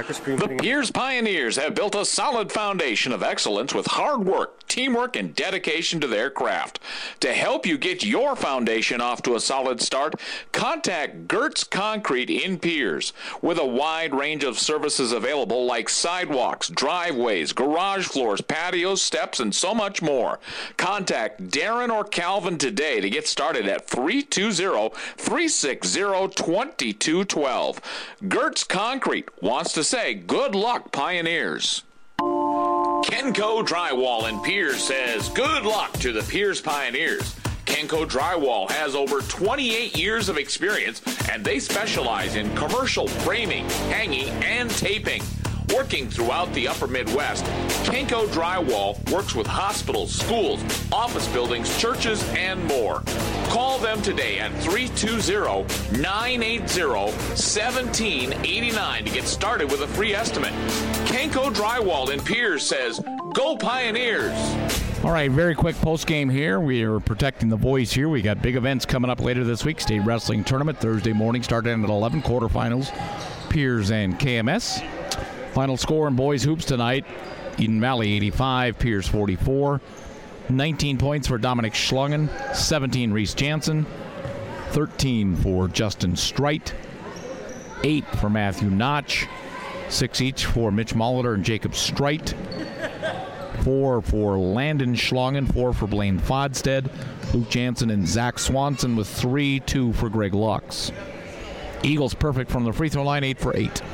Speaker 4: The Piers Pioneers have built a solid foundation of excellence with hard work, teamwork, and dedication to their craft. To help you get your foundation off to a solid start, contact Gertz Concrete in Piers. With a wide range of services available like sidewalks, driveways, garage floors, patios, steps, and so much more. Contact Darren or Calvin today to get started at three two zero, three six zero, two two one two. Gertz Concrete wants to say good luck, Pioneers. Kenco Drywall in Piers says good luck to the Piers Pioneers. Kenco Drywall has over twenty-eight years of experience, and they specialize in commercial framing, hanging, and taping. Working throughout the upper Midwest, Kenco Drywall works with hospitals, schools, office buildings, churches, and more. Call them today at three two zero, nine eight zero, one seven eight nine to get started with a free estimate. Kenco Drywall in Piers says, go Pioneers!
Speaker 1: All right, very quick post game here. We are protecting the boys here. We got big events coming up later this week. State Wrestling Tournament Thursday morning, starting at eleven, quarterfinals, Piers and K M S. Final score in boys hoops tonight, Eden Valley eighty-five, Piers forty-four. nineteen points for Dominic Schlungen, seventeen Reese Jansen, thirteen for Justin Strite, eight for Matthew Notch, six each for Mitch Molitor and Jacob Strite, four for Landon Schlungen, four for Blaine Fodstead, Luke Jansen and Zach Swanson with three, two for Greg Lux. Eagles perfect from the free throw line, eight for eight.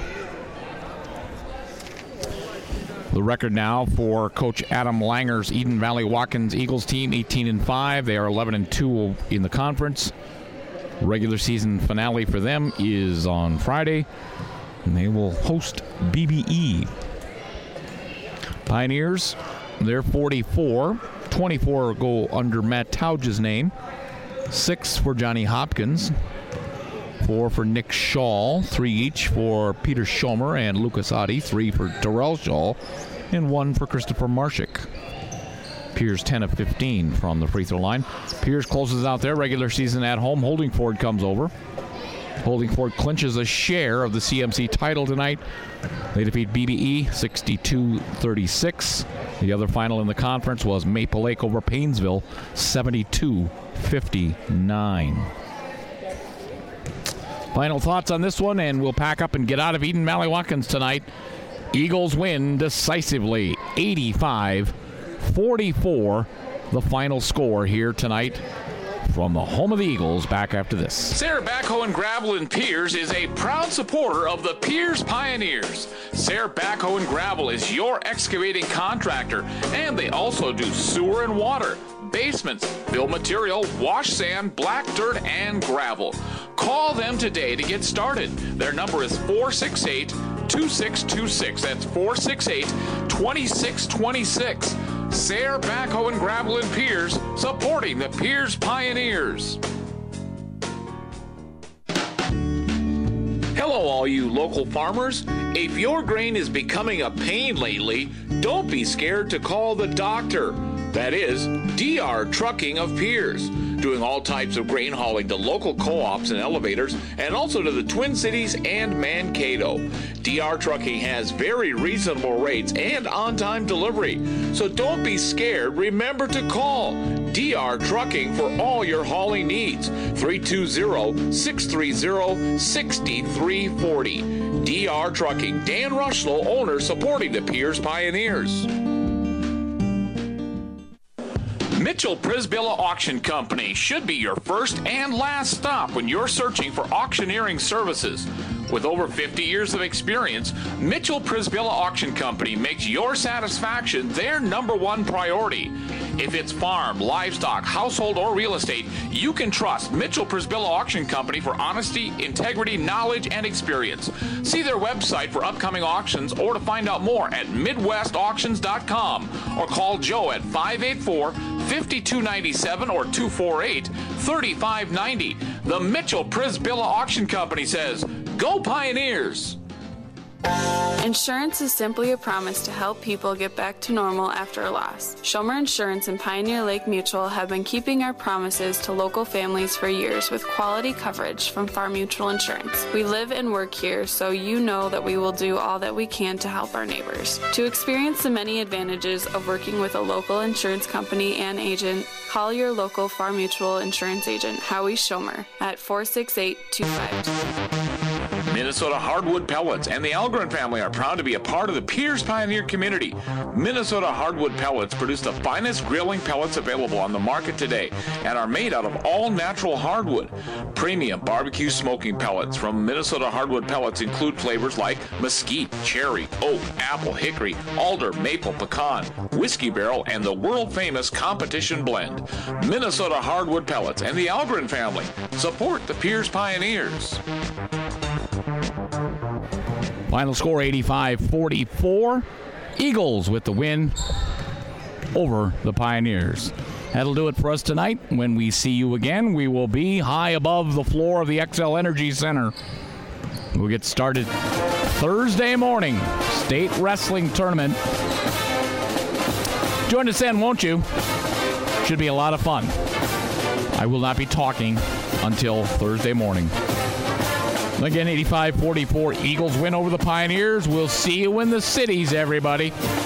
Speaker 1: The record now for Coach Adam Langer's Eden Valley Watkins Eagles team, eighteen and five. They are eleven and two in the conference. Regular season finale for them is on Friday, and they will host B B E. Pioneers, they're forty-four. twenty-four go under Matt Tauge's name. Six for Johnny Hopkins. Four for Nick Shaw, three each for Peter Schomer and Lucas Adi, three for Darrell Shaw, and one for Christopher Marshik. Piers ten of fifteen from the free throw line. Piers closes out their regular season at home. Holdingford comes over. Holdingford clinches a share of the C M C title tonight. They defeat B B E sixty-two thirty-six. The other final in the conference was Maple Lake over Paynesville, seventy-two fifty-nine. Final thoughts on this one, and we'll pack up and get out of Eden Valley Watkins tonight. Eagles win decisively, eighty-five forty-four, the final score here tonight from the home of the Eagles. Back after this.
Speaker 4: Sayre Backhoe and Gravel in Piers is a proud supporter of the Piers Pioneers. Sayre Backhoe and Gravel is your excavating contractor, and they also do sewer and water, basements, build material, wash sand, black dirt, and gravel. Call them today to get started. Their number is four six eight, two six two six. That's four six eight, two six two six. Sayre Backhoe and Gravel in Piers, supporting the Piers Pioneers. Hello, all you local farmers. If your grain is becoming a pain lately, don't be scared to call the doctor. That is D R Trucking of Piers, doing all types of grain hauling to local co-ops and elevators, and also to the Twin Cities and Mankato. D R Trucking has very reasonable rates and on-time delivery, so don't be scared. Remember to call D R Trucking for all your hauling needs. three two zero, six three zero, six three four zero. D R Trucking. Dan Rushlow, owner, supporting the Piers Pioneers. Mitchell Prisbilla Auction Company should be your first and last stop when you're searching for auctioneering services. With over fifty years of experience, Mitchell Prisbilla Auction Company makes your satisfaction their number one priority. If it's farm, livestock, household, or real estate, you can trust Mitchell Prisbilla Auction Company for honesty, integrity, knowledge, and experience. See their website for upcoming auctions or to find out more at midwest auctions dot com or call Joe at five eight four, five two nine seven or two four eight, three five nine zero. The Mitchell Prisbilla Auction Company says, go Pioneers!
Speaker 2: Insurance is simply a promise to help people get back to normal after a loss. Schomer Insurance and Pioneer Lake Mutual have been keeping our promises to local families for years with quality coverage from Farm Mutual Insurance. We live and work here, so you know that we will do all that we can to help our neighbors. To experience the many advantages of working with a local insurance company and agent, call your local Farm Mutual Insurance agent, Howie Schomer, at four six eight, two five two.
Speaker 4: Minnesota Hardwood Pellets and the Algren family are proud to be a part of the Pierce Pioneer community. Minnesota Hardwood Pellets produce the finest grilling pellets available on the market today and are made out of all natural hardwood. Premium barbecue smoking pellets from Minnesota Hardwood Pellets include flavors like mesquite, cherry, oak, apple, hickory, alder, maple, pecan, whiskey barrel, and the world-famous competition blend. Minnesota Hardwood Pellets and the Algren family support the Pierce Pioneers.
Speaker 1: Final score eighty-five forty-four. Eagles with the win over the Pioneers. That'll do it for us tonight. When we see you again, we will be high above the floor of the X L Energy Center. We'll get started Thursday morning. State Wrestling Tournament. Join us then, won't you? Should be a lot of fun. I will not be talking until Thursday morning. Again, eighty-five forty-four, Eagles win over the Pioneers. We'll see you in the cities, everybody.